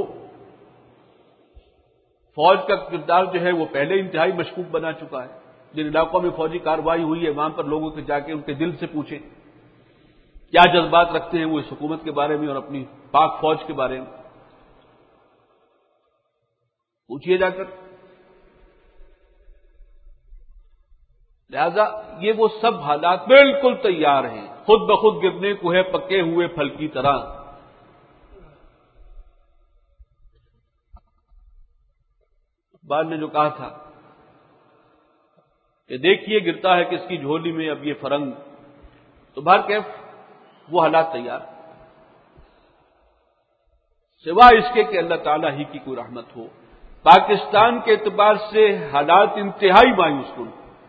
فوج کا کردار جو ہے وہ پہلے انتہائی مشکوک بنا چکا ہے. جن علاقوں میں فوجی کارروائی ہوئی ہے وہاں پر لوگوں کے جا کے ان کے دل سے پوچھیں کیا جذبات رکھتے ہیں وہ اس حکومت کے بارے میں اور اپنی پاک فوج کے بارے میں. پوچھئے جا کر. لہذا یہ وہ سب حالات بالکل تیار ہیں، خود بخود گرنے کو ہے پکے ہوئے پھل کی طرح. بعد نے جو کہا تھا کہ دیکھیے گرتا ہے کس کی جھولی میں اب یہ فرنگ، تو بہر کیف وہ حالات تیار، سوائے اس کے کہ اللہ تعالیٰ ہی کی کوئی رحمت ہو. پاکستان کے اعتبار سے حالات انتہائی مایوس کن،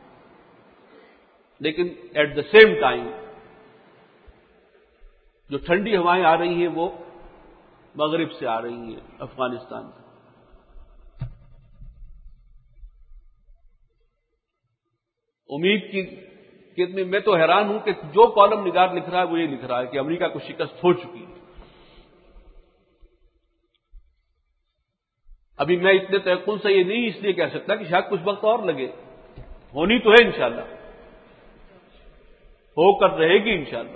لیکن ایٹ دا سیم ٹائم جو ٹھنڈی ہوائیں آ رہی ہیں وہ مغرب سے آ رہی ہیں، افغانستان سے. امید کی کہ میں تو حیران ہوں کہ جو کالم نگار لکھ رہا ہے وہ یہ لکھ رہا ہے کہ امریکہ کو شکست ہو چکی ہے. ابھی میں اتنے تیقن سے یہ نہیں اس لیے کہہ سکتا کہ شاید کچھ وقت اور لگے، ہونی تو ہے انشاءاللہ، ہو کر رہے گی انشاءاللہ.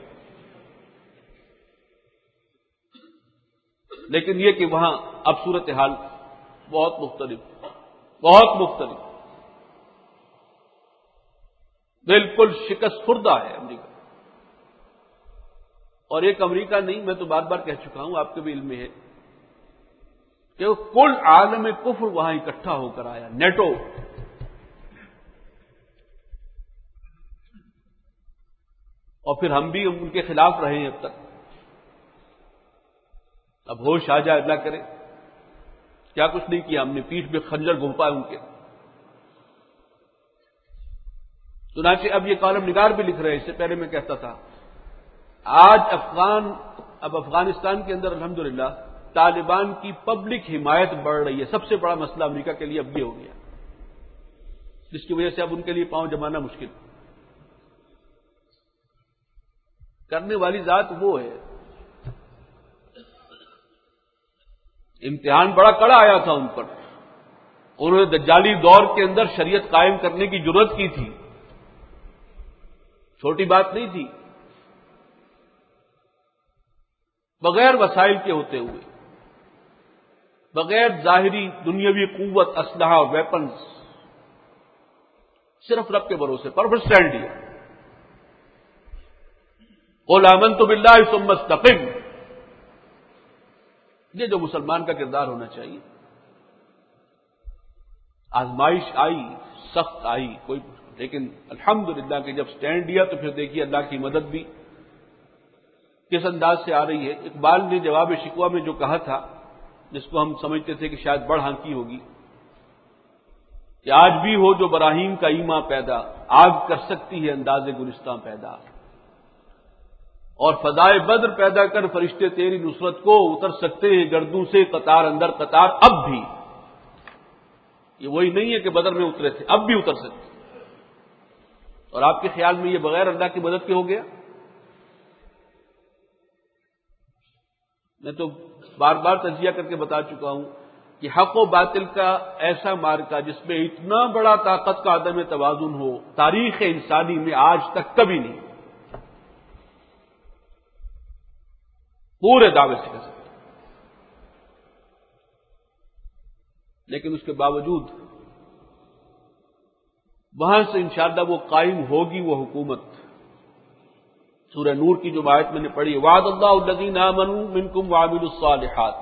لیکن یہ کہ وہاں اب صورتحال بہت مختلف بہت مختلف بالکل شکست خوردہ ہے امریکہ. اور ایک امریکہ نہیں، میں تو بار بار کہہ چکا ہوں، آپ کے بھی علم میں ہے کہ وہ کل عالم کفر وہاں اکٹھا ہو کر آیا. نیٹو اور پھر ہم بھی ان کے خلاف رہے ہیں اب تک. اب ہوش آ جائے اللہ کرے. کیا کچھ نہیں کیا ہم نے، پیٹھ پہ خنجر گھونپا ان کے. چنانچہ اب یہ کالم نگار بھی لکھ رہے ہیں، اس سے پہلے میں کہتا تھا آج افغان اب افغانستان کے اندر الحمدللہ طالبان کی پبلک حمایت بڑھ رہی ہے. سب سے بڑا مسئلہ امریکہ کے لیے اب یہ ہو گیا، جس کی وجہ سے اب ان کے لیے پاؤں جمانا مشکل. کرنے والی ذات وہ ہے. امتحان بڑا کڑا آیا تھا ان پر. انہوں نے دجالی دور کے اندر شریعت قائم کرنے کی جرات کی تھی، چھوٹی بات نہیں تھی. بغیر وسائل کے ہوتے ہوئے، بغیر ظاہری دنیاوی قوت، اسلحہ اور ویپنز، صرف رب کے بھروسے پر پھر اسٹینڈ لیا. قل آمنت باللہ ثم استقم، یہ جو مسلمان کا کردار ہونا چاہیے. آزمائش آئی، سخت آئی، کوئی لیکن الحمدللہ کہ جب سٹینڈ لیا تو پھر دیکھیے اللہ کی مدد بھی کس انداز سے آ رہی ہے. اقبال نے جواب شکوہ میں جو کہا تھا، جس کو ہم سمجھتے تھے کہ شاید بڑھ ہانکی ہوگی، کہ آج بھی ہو جو براہیم کا ایماں پیدا، آگ کر سکتی ہے انداز گلستاں پیدا، اور فضائے بدر پیدا کر فرشتے تیری نصرت کو اتر سکتے ہیں گردوں سے قطار اندر قطار. اب بھی یہ وہی نہیں ہے کہ بدر میں اترے تھے، اب بھی اتر سکتے. اور آپ کے خیال میں یہ بغیر اللہ کی مدد کے ہو گیا؟ میں تو بار بار تجزیہ کر کے بتا چکا ہوں کہ حق و باطل کا ایسا مارکا جس میں اتنا بڑا طاقت کا عدم توازن ہو، تاریخ انسانی میں آج تک کبھی نہیں. پورے دعوے سے کہہ سکتے، لیکن اس کے باوجود وہاں سے انشاءاللہ وہ قائم ہوگی وہ حکومت. سورہ نور کی جو آیت میں نے پڑھی، وعد اللہ الذین آمنوا منکم وعملوا الصالحات،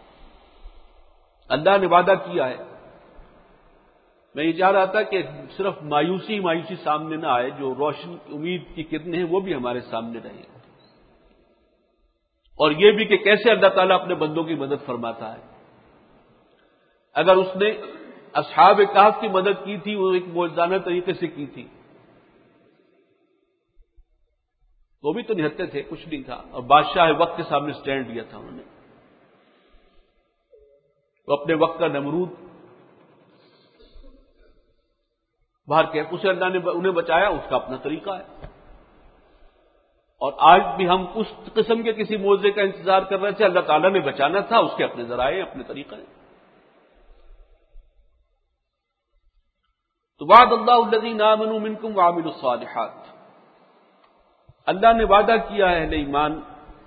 اللہ نے وعدہ کیا ہے. میں یہ چاہ رہا تھا کہ صرف مایوسی مایوسی سامنے نہ آئے، جو روشن امید کی کرنیں ہیں وہ بھی ہمارے سامنے رہیں، اور یہ بھی کہ کیسے اللہ تعالیٰ اپنے بندوں کی مدد فرماتا ہے. اگر اس نے اصحاب کہف کی مدد کی تھی وہ ایک معجزانہ طریقے سے کی تھی، وہ بھی تو نہتے تھے، کچھ نہیں تھا، اور بادشاہ وقت کے سامنے سٹینڈ لیا تھا انہوں نے. وہ اپنے وقت کا نمرود باہر کے اسے اللہ نے انہیں بچایا، اس کا اپنا طریقہ ہے. اور آج بھی ہم اس قسم کے کسی معجزے کا انتظار کر رہے تھے، اللہ تعالیٰ نے بچانا تھا، اس کے اپنے ذرائع، اپنے طریقے ہیں. تو وعد اللہ الذین آمنوا منکم وعملوا الصالحات، اللہ نے وعدہ کیا ہے اہل ایمان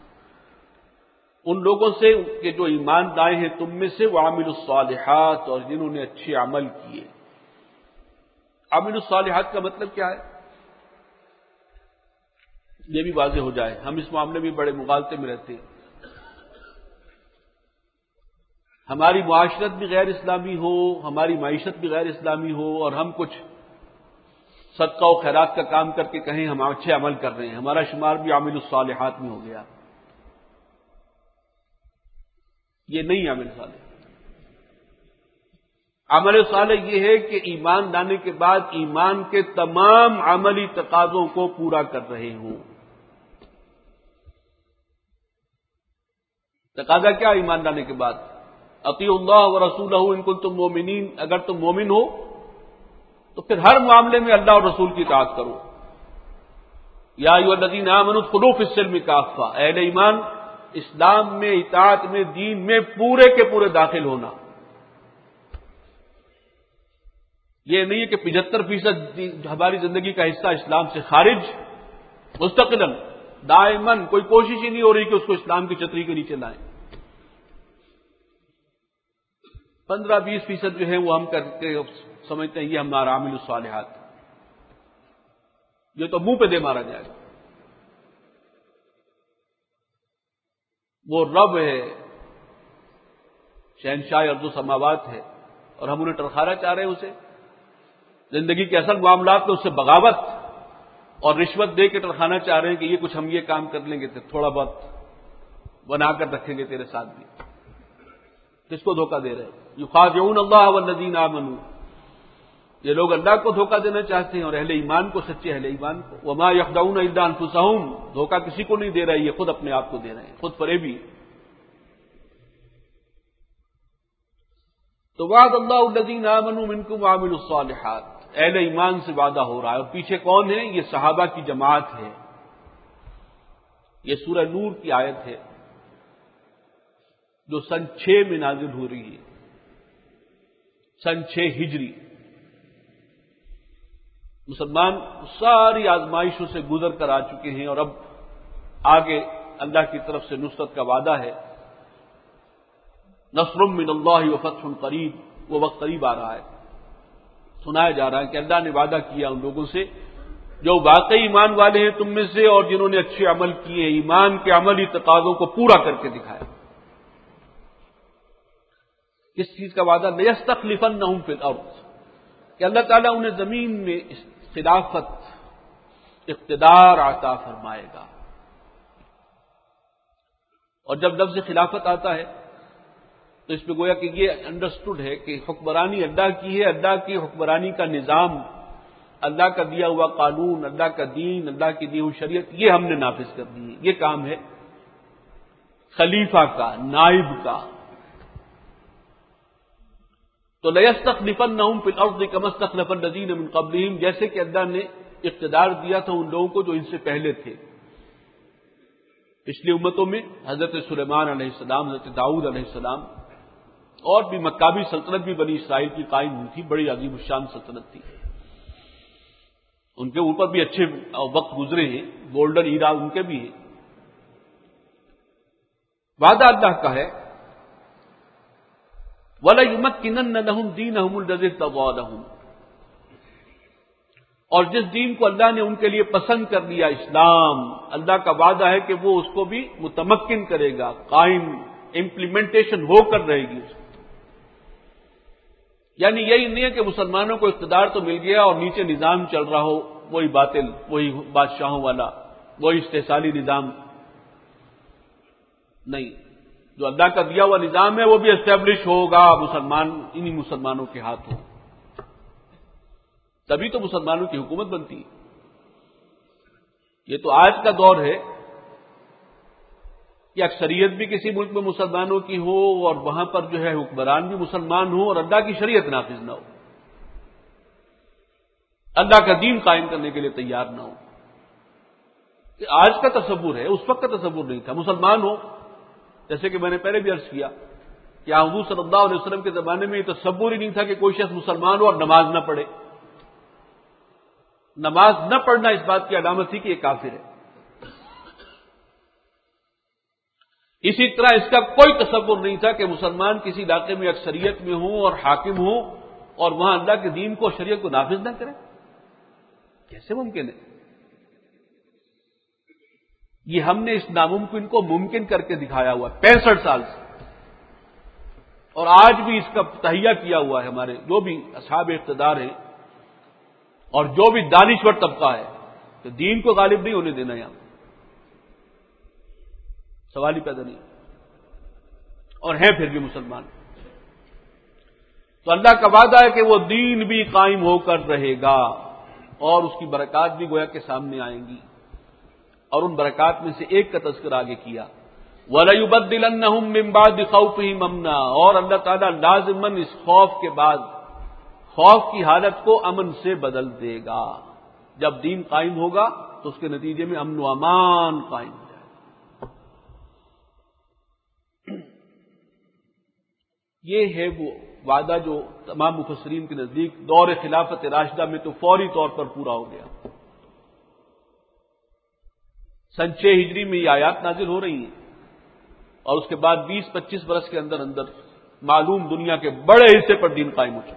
ان لوگوں سے کہ جو ایمان لائے ہیں تم میں سے، وعملوا الصالحات، اور جنہوں نے اچھے عمل کیے. عمل الصالحات کا مطلب کیا ہے یہ بھی واضح ہو جائے. ہم اس معاملے میں بڑے مغالطے میں رہتے ہیں. ہماری معاشرت بھی غیر اسلامی ہو، ہماری معیشت بھی غیر اسلامی ہو، اور ہم کچھ صدقہ و خیرات کا کام کر کے کہیں ہم اچھے عمل کر رہے ہیں، ہمارا شمار بھی عامل الصالحات میں ہو گیا. یہ نہیں عمل صالح. عمل صالح یہ ہے کہ ایمان لانے کے بعد ایمان کے تمام عملی تقاضوں کو پورا کر رہے ہوں. تقاضا کیا ایمان لانے کے بعد؟ اطیعوا اللہ ورسولہ ان کنتم مومنین، اگر تم مومن ہو تو پھر ہر معاملے میں اللہ اور رسول کی اطاعت کرو. یا ایھا الذین آمنوا ادخلوا فی السلم کافہ، اہل ایمان اسلام میں، اطاعت میں، دین میں پورے کے پورے داخل ہونا. یہ نہیں ہے کہ پچہتر فیصد ہماری زندگی کا حصہ اسلام سے خارج، مستقلاً دائماً کوئی کوشش ہی نہیں ہو رہی کہ اس کو اسلام کی چھتری کے نیچے لائیں. پندرہ بیس فیصد جو ہے وہ ہم کر کے سمجھتے ہیں یہ ہمارا عامل الصالحات، یہ تو منہ پہ دے مارا جائے گا. وہ رب ہے، شہنشاہ ارض و سماوات ہے، اور ہم انہیں ٹرخانا چاہ رہے ہیں اسے. زندگی کے اصل معاملات میں اس سے بغاوت اور رشوت دے کے ٹرخانا چاہ رہے ہیں کہ یہ کچھ ہم یہ کام کر لیں گے تو تھوڑا بہت بنا کر رکھیں گے تیرے ساتھ بھی. کس کو دھوکہ دے رہے ہیں؟ یخادعون اللہ والذین آمنوا، یہ لوگ اللہ کو دھوکہ دینا چاہتے ہیں اور اہل ایمان کو، سچے اہل ایمان کو۔ وما یخدعون الا انفسهم، دھوکہ کسی کو نہیں دے رہے، یہ خود اپنے آپ کو دے رہے ہیں، خود فریبی۔ تو وعد اللہ الذین آمنوا منکم وعملوا الصالحات، اہل ایمان سے وعدہ ہو رہا ہے، اور پیچھے کون ہے؟ یہ صحابہ کی جماعت ہے۔ یہ سورہ نور کی آیت ہے جو سن چھ میں نازل ہو رہی ہے، سن چھ ہجری۔ مسلمان ساری آزمائشوں سے گزر کر آ چکے ہیں، اور اب آگے اللہ کی طرف سے نصرت کا وعدہ ہے۔ نصر من اللہ وفتح قریب، وہ وقت قریب آ رہا ہے۔ سنایا جا رہا ہے کہ اللہ نے وعدہ کیا ان لوگوں سے جو واقعی ایمان والے ہیں تم میں سے، اور جنہوں نے اچھے عمل کیے، ایمان کے عملی تقاضوں کو پورا کر کے دکھایا۔ کس چیز کا وعدہ؟ لَيَسْتَخْلِفَنَّهُمْ فِي الْأَرْضِ، کہ اللہ تعالیٰ انہیں زمین میں خلافت، اقتدار عطا فرمائے گا۔ اور جب لفظ خلافت آتا ہے تو اس میں گویا کہ یہ انڈرسٹوڈ ہے کہ حکمرانی اللہ کی ہے، اللہ کی حکمرانی کا نظام، اللہ کا دیا ہوا قانون، اللہ کا دین، اللہ کی دی ہوئی شریعت، یہ ہم نے نافذ کر دی ہے۔ یہ کام ہے خلیفہ کا، نائب کا۔ تو لَيَسْتَخْلِفَنَّهُمْ فِي الْأَرْضِ كَمَا اسْتَخْلَفَ الَّذِينَ مِنْ قَبْلِهِمْ، جیسے کہ اللہ نے اقتدار دیا تھا ان لوگوں کو جو ان سے پہلے تھے۔ پچھلی امتوں میں حضرت سلیمان علیہ السلام، حضرت داؤد علیہ السلام، اور بھی مکابی سلطنت بھی بنی اسرائیل کی قائم ہوئی تھی، بڑی عظیم الشان سلطنت تھی۔ ان کے اوپر بھی اچھے وقت گزرے ہیں، گولڈن ایرا ان کے بھی ہیں۔ وعدہ اللہ کا ہے وَلَيُمَكِّنَنَّ لَهُمْ دِينَهُمُ الَّذِي ارْتَضَىٰ لَهُمْ، اور جس دین کو اللہ نے ان کے لیے پسند کر لیا، اسلام، اللہ کا وعدہ ہے کہ وہ اس کو بھی متمکن کرے گا، قائم، امپلیمنٹیشن ہو کر رہے گی اس کی۔ یعنی یہی نہیں ہے کہ مسلمانوں کو اقتدار تو مل گیا اور نیچے نظام چل رہا ہو وہی باطل، وہی بادشاہوں والا، وہی استحصالی نظام۔ نہیں، جو اللہ کا دیا ہوا نظام ہے وہ بھی اسٹیبلش ہوگا مسلمان، انہی مسلمانوں کے ہاتھوں، تبھی تو مسلمانوں کی حکومت بنتی ہے۔ یہ تو آج کا دور ہے کہ اکثریت بھی کسی ملک میں مسلمانوں کی ہو اور وہاں پر جو ہے حکمران بھی مسلمان ہو اور اللہ کی شریعت نافذ نہ ہو، اللہ کا دین قائم کرنے کے لیے تیار نہ ہو۔ آج کا تصور ہے، اس وقت کا تصور نہیں تھا۔ مسلمان ہو، جیسے کہ میں نے پہلے بھی عرض کیا کہ حضور صلی اللہ علیہ وسلم کے زمانے میں یہ تصور ہی نہیں تھا کہ کوئی شخص مسلمان ہو اور نماز نہ پڑھے۔ نماز نہ پڑھنا اس بات کی علامت تھی کہ یہ کافر ہے۔ اسی طرح اس کا کوئی تصور نہیں تھا کہ مسلمان کسی علاقے میں اکثریت میں ہوں اور حاکم ہوں اور وہاں اللہ کے دین کو، شریعت کو نافذ نہ کرے۔ کیسے ممکن ہے؟ یہ ہم نے اس ناممکن کو ممکن کر کے دکھایا ہوا ہے پینسٹھ سال سے، اور آج بھی اس کا تہیہ کیا ہوا ہے ہمارے جو بھی اصحاب اقتدار ہیں اور جو بھی دانشور طبقہ ہے، تو دین کو غالب نہیں ہونے دینا یہاں، سوال ہی پیدا نہیں، اور ہیں پھر بھی مسلمان۔ تو اللہ کا وعدہ ہے کہ وہ دین بھی قائم ہو کر رہے گا اور اس کی برکات بھی گویا کے سامنے آئیں گی، اور ان برکات میں سے ایک کا تذکر آگے کیا، وَلَيُبَدِّلَنَّهُم مِّن بَعْدِ خَوْفِهِمْ أَمْنًا، اور اللہ تعالیٰ لازماً اس خوف کے بعد، خوف کی حالت کو امن سے بدل دے گا۔ جب دین قائم ہوگا تو اس کے نتیجے میں امن و امان قائم ہو جائے گا۔ یہ ہے وہ وعدہ جو تمام مفسرین کے نزدیک دور خلافت راشدہ میں تو فوری طور پر پورا ہو گیا۔ سن چھ ہجری میں یہ آیات نازل ہو رہی ہیں، اور اس کے بعد بیس پچیس برس کے اندر اندر معلوم دنیا کے بڑے حصے پر دین قائم ہو چکا۔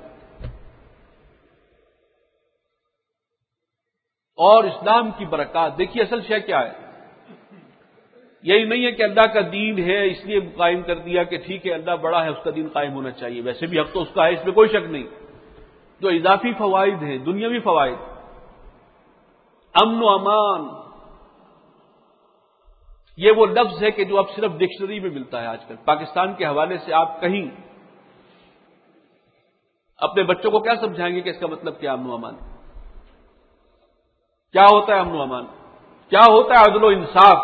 اور اسلام کی برکات دیکھیے، اصل شے کیا ہے؟ یہی نہیں ہے کہ اللہ کا دین ہے اس لیے قائم کر دیا کہ ٹھیک ہے اللہ بڑا ہے اس کا دین قائم ہونا چاہیے، ویسے بھی حق تو اس کا ہے، اس میں کوئی شک نہیں۔ جو اضافی فوائد ہیں، دنیاوی فوائد، امن و امان، یہ وہ لفظ ہے کہ جو اب صرف ڈکشنری میں ملتا ہے۔ آج کل پاکستان کے حوالے سے آپ کہیں اپنے بچوں کو کیا سمجھائیں گے کہ اس کا مطلب کیا امن و امان؟ کیا ہوتا ہے امن و امان؟ کیا ہوتا ہے عدل و انصاف؟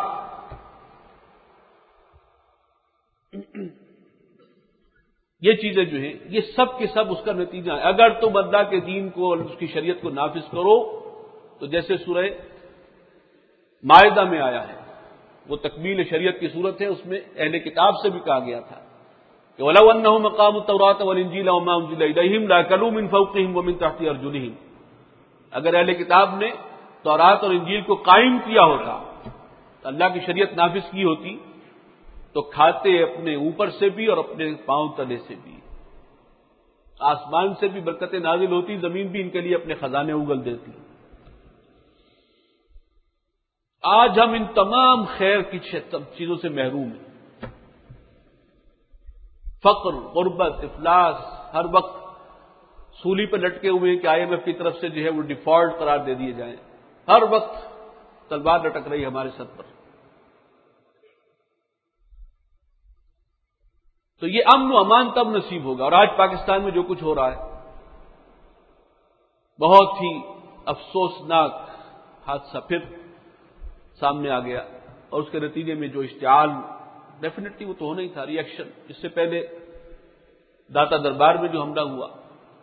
یہ چیزیں جو ہیں یہ سب کے سب اس کا نتیجہ ہے۔ اگر تم اللہ کے دین کو اور اس کی شریعت کو نافذ کرو تو جیسے سورہ مائدہ میں آیا ہے، وہ تکمیل شریعت کی صورت ہے، اس میں اہل کتاب سے بھی کہا گیا تھا کہ وَلَوْ أَنَّهُمْ أَقَامُوا التَّوْرَاةَ وَالْإِنْجِيلَ وَمَا أُنزِلَ إِلَيْهِمْ لَأَكَلُوا مِنْ فَوْقِهِمْ وَمِنْ تَحْتِ أَرْجُلِهِمْ۔ اگر اہل کتاب نے تورات اور انجیل کو قائم کیا ہوتا، اللہ کی شریعت نافذ کی ہوتی، تو کھاتے اپنے اوپر سے بھی اور اپنے پاؤں تلے سے بھی، آسمان سے بھی برکتیں نازل ہوتی، زمین بھی ان کے لیے اپنے خزانے اگل دیتی۔ آج ہم ان تمام خیر کی چیزوں سے محروم ہیں۔ فقر، غربت، افلاس، ہر وقت سولی پہ لٹکے ہوئے کہ آئی ایم ایف کی طرف سے جو ہے وہ ڈیفالٹ قرار دے دیے جائیں، ہر وقت تلوار لٹک رہی ہے ہمارے سر پر۔ تو یہ امن و امان تب نصیب ہوگا۔ اور آج پاکستان میں جو کچھ ہو رہا ہے بہت ہی افسوسناک حادثہ پھر سامنے آ گیا، اور اس کے نتیجے میں جو اشتعال ڈیفینیٹلی وہ تو ہونا ہی تھا، ری ایکشن۔ اس سے پہلے داتا دربار میں جو حملہ ہوا،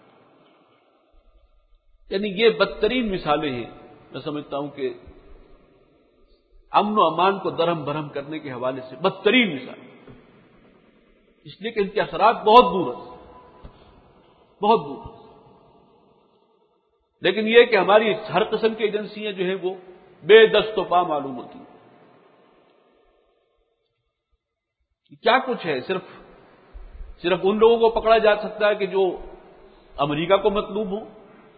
یعنی یہ بدترین مثالیں ہیں، میں سمجھتا ہوں کہ امن و امان کو درہم برہم کرنے کے حوالے سے بدترین مثال، اس لیے کہ ان کے اثرات بہت دور ہیں، بہت دور ہیں۔ لیکن یہ کہ ہماری ہر قسم کی ایجنسیاں جو ہیں وہ بے دست و پا معلوم ہوتی ہیں۔ کیا کچھ ہے، صرف صرف ان لوگوں کو پکڑا جا سکتا ہے کہ جو امریکہ کو مطلوب ہو،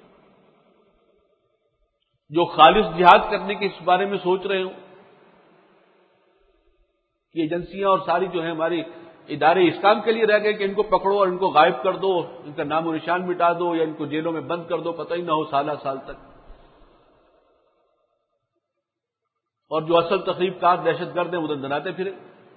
جو خالص جہاد کرنے کے اس بارے میں سوچ رہے ہوں۔ یہ ایجنسیاں اور ساری جو ہیں ہماری ادارے اس کام کے لیے رہ گئے کہ ان کو پکڑو اور ان کو غائب کر دو، ان کا نام و نشان مٹا دو، یا ان کو جیلوں میں بند کر دو، پتہ ہی نہ ہو سالہ سال تک۔ اور جو اصل تخریب کار دہشت گرد ہیں وہ دندناتے پھرے۔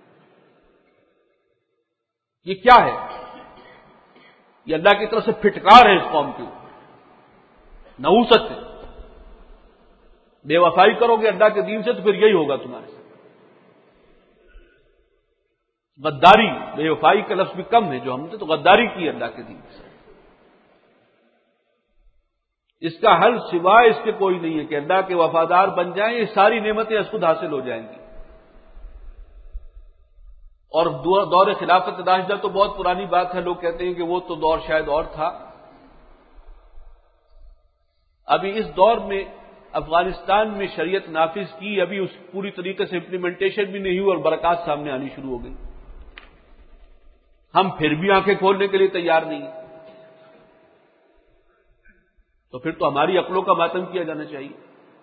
یہ کیا ہے؟ یہ اللہ کی طرف سے پھٹکار ہے اس قوم کے اوپر، نحوست ہے۔ بے وفائی کرو گے اللہ کے دین سے تو پھر یہی ہوگا تمہارے ساتھ۔ غداری، بے وفائی کا لفظ بھی کم ہے، جو ہم نے تو غداری کی اللہ کے دین سے۔ اس کا حل سوائے اس کے کوئی نہیں ہے کہ اللہ کے وفادار بن جائیں، یہ ساری نعمتیں اس خود حاصل ہو جائیں گی۔ اور دور خلافت راشدہ تو بہت پرانی بات ہے، لوگ کہتے ہیں کہ وہ تو دور شاید اور تھا۔ ابھی اس دور میں افغانستان میں شریعت نافذ کی، ابھی اس پوری طریقے سے امپلیمنٹیشن بھی نہیں ہوئی اور برکات سامنے آنی شروع ہو گئی۔ ہم پھر بھی آنکھیں کھولنے کے لیے تیار نہیں ہیں، تو پھر تو ہماری عقلوں کا ماتم کیا جانا چاہیے۔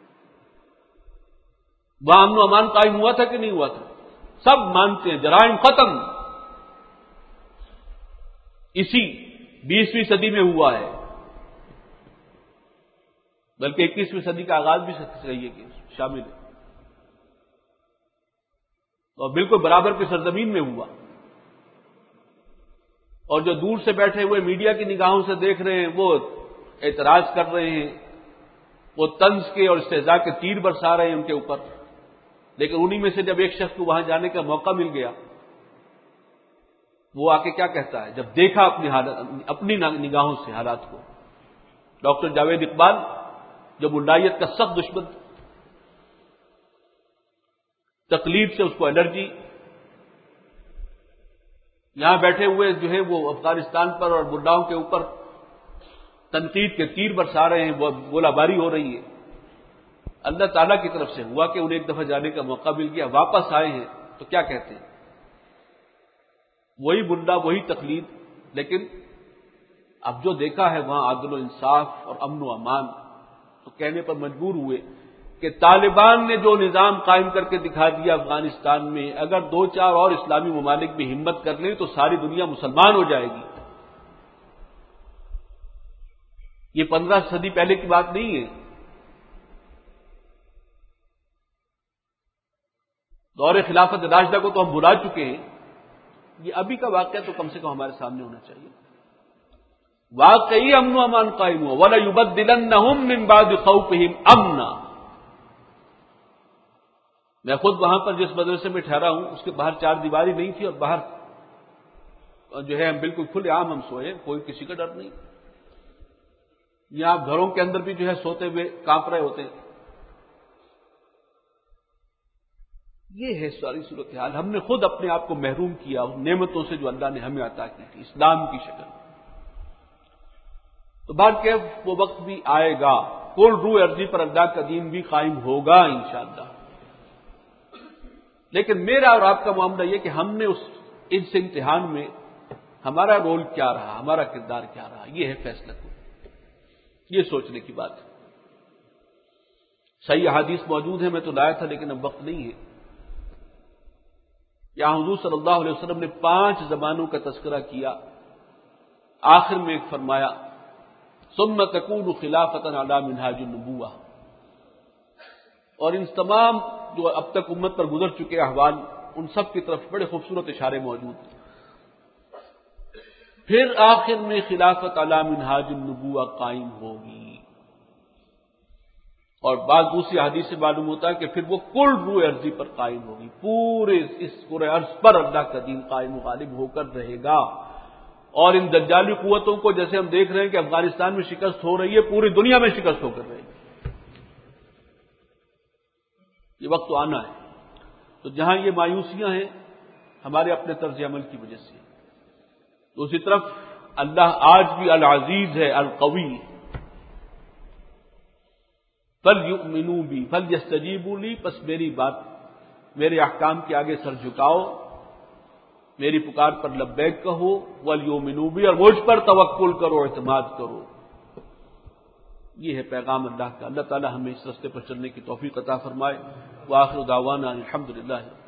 وہاں امن و امان قائم ہوا تھا کہ نہیں ہوا تھا؟ سب مانتے ہیں جرائم ختم، اسی بیسویں صدی میں ہوا ہے، بلکہ اکیسویں صدی کا آغاز بھی صحیح ہے کہ شامل ہے، اور بالکل برابر کی سرزمین میں ہوا۔ اور جو دور سے بیٹھے ہوئے میڈیا کی نگاہوں سے دیکھ رہے ہیں وہ اعتراض کر رہے ہیں، وہ طنز کے اور استہزاء کے تیر برسا رہے ہیں ان کے اوپر، لیکن انہی میں سے جب ایک شخص کو وہاں جانے کا موقع مل گیا، وہ آ کے کیا کہتا ہے جب دیکھا اپنی حالت اپنی نگاہوں سے حالات کو؟ ڈاکٹر جاوید اقبال جو ملائیت کا سخت دشمن، تقلید سے اس کو الرجی، یہاں بیٹھے ہوئے جو ہے وہ افغانستان پر اور ملاؤں کے اوپر تنقید کے تیر برسا رہے ہیں، وہ گولہ باری ہو رہی ہے۔ اللہ تعالیٰ کی طرف سے ہوا کہ انہیں ایک دفعہ جانے کا موقع مل گیا، واپس آئے ہیں تو کیا کہتے ہیں؟ وہی ملا، وہی تقلید، لیکن اب جو دیکھا ہے وہاں عدل و انصاف اور امن و امان، تو کہنے پر مجبور ہوئے کہ طالبان نے جو نظام قائم کر کے دکھا دیا افغانستان میں، اگر دو چار اور اسلامی ممالک بھی ہمت کر لیں تو ساری دنیا مسلمان ہو جائے گی۔ یہ پندرہ صدی پہلے کی بات نہیں ہے، دور خلافت راشدہ کو تو ہم بھلا چکے ہیں، یہ ابھی کا واقعہ تو کم سے کم ہمارے سامنے ہونا چاہیے۔ واقعی امن و امان قائم ہوا، وَلَيُبَدِّلَنَّهُم مِّن بَعْدِ خَوْفِهِمْ أَمْنًا۔ میں خود وہاں پر جس مدرسے میں ٹھہرا ہوں اس کے باہر چار دیواری نہیں تھی، اور باہر جو ہے ہم بالکل کھلے عام ہم سوئے، کوئی کسی کا ڈر نہیں۔ یہاں آپ گھروں کے اندر بھی جو ہے سوتے ہوئے کانپ رہے ہوتے ہیں۔ یہ ہے ساری صورتحال۔ ہم نے خود اپنے آپ کو محروم کیا ان نعمتوں سے جو اللہ نے ہمیں عطا کی تھی اسلام کی شکل میں۔ تو بات کہ وہ وقت بھی آئے گا، کل روح ارضی پر اللہ کا دین بھی قائم ہوگا انشاءاللہ۔ لیکن میرا اور آپ کا معاملہ یہ کہ ہم نے اس اس امتحان میں ہمارا رول کیا رہا، ہمارا کردار کیا رہا، یہ ہے فیصلہ کو، یہ سوچنے کی بات ہے۔ صحیح حدیث موجود ہے، میں تو لایا تھا لیکن اب وقت نہیں ہے۔ یہاں حضور صلی اللہ علیہ وسلم نے پانچ زمانوں کا تذکرہ کیا، آخر میں ایک فرمایا ثم تکون خلافۃ علی منہاج النبوہ، اور ان تمام جو اب تک امت پر گزر چکے احوال ان سب کی طرف بڑے خوبصورت اشارے موجود ہیں۔ پھر آخر میں خلافت علی منہاج النبوہ قائم ہوگی، اور بعض دوسری حدیث سے معلوم ہوتا ہے کہ پھر وہ کل روح ارضی پر قائم ہوگی، پورے اس پورے عرض پر اللہ کا دین قائم و غالب ہو کر رہے گا۔ اور ان دجالی قوتوں کو جیسے ہم دیکھ رہے ہیں کہ افغانستان میں شکست ہو رہی ہے، پوری دنیا میں شکست ہو کر رہے گی۔ یہ وقت تو آنا ہے۔ تو جہاں یہ مایوسیاں ہیں ہمارے اپنے طرز عمل کی وجہ سے، دوسری طرف اللہ آج بھی العزیز ہے، القوی ہے۔ فَلْيُؤْمِنُوا بِي فَلْيَسْتَجِيبُوا لِي، پس میری بات، میرے احکام کے آگے سر جھکاؤ، میری پکار پر لبیک کہو، وَلْيُؤْمِنُوا بِي، اور مجھ پر توکل کرو، اعتماد کرو۔ یہ ہے پیغام اللہ کا۔ اللہ تعالی ہمیں اس راستے پر چلنے کی توفیق عطا فرمائے۔ وآخر دعوانا الحمدللہ۔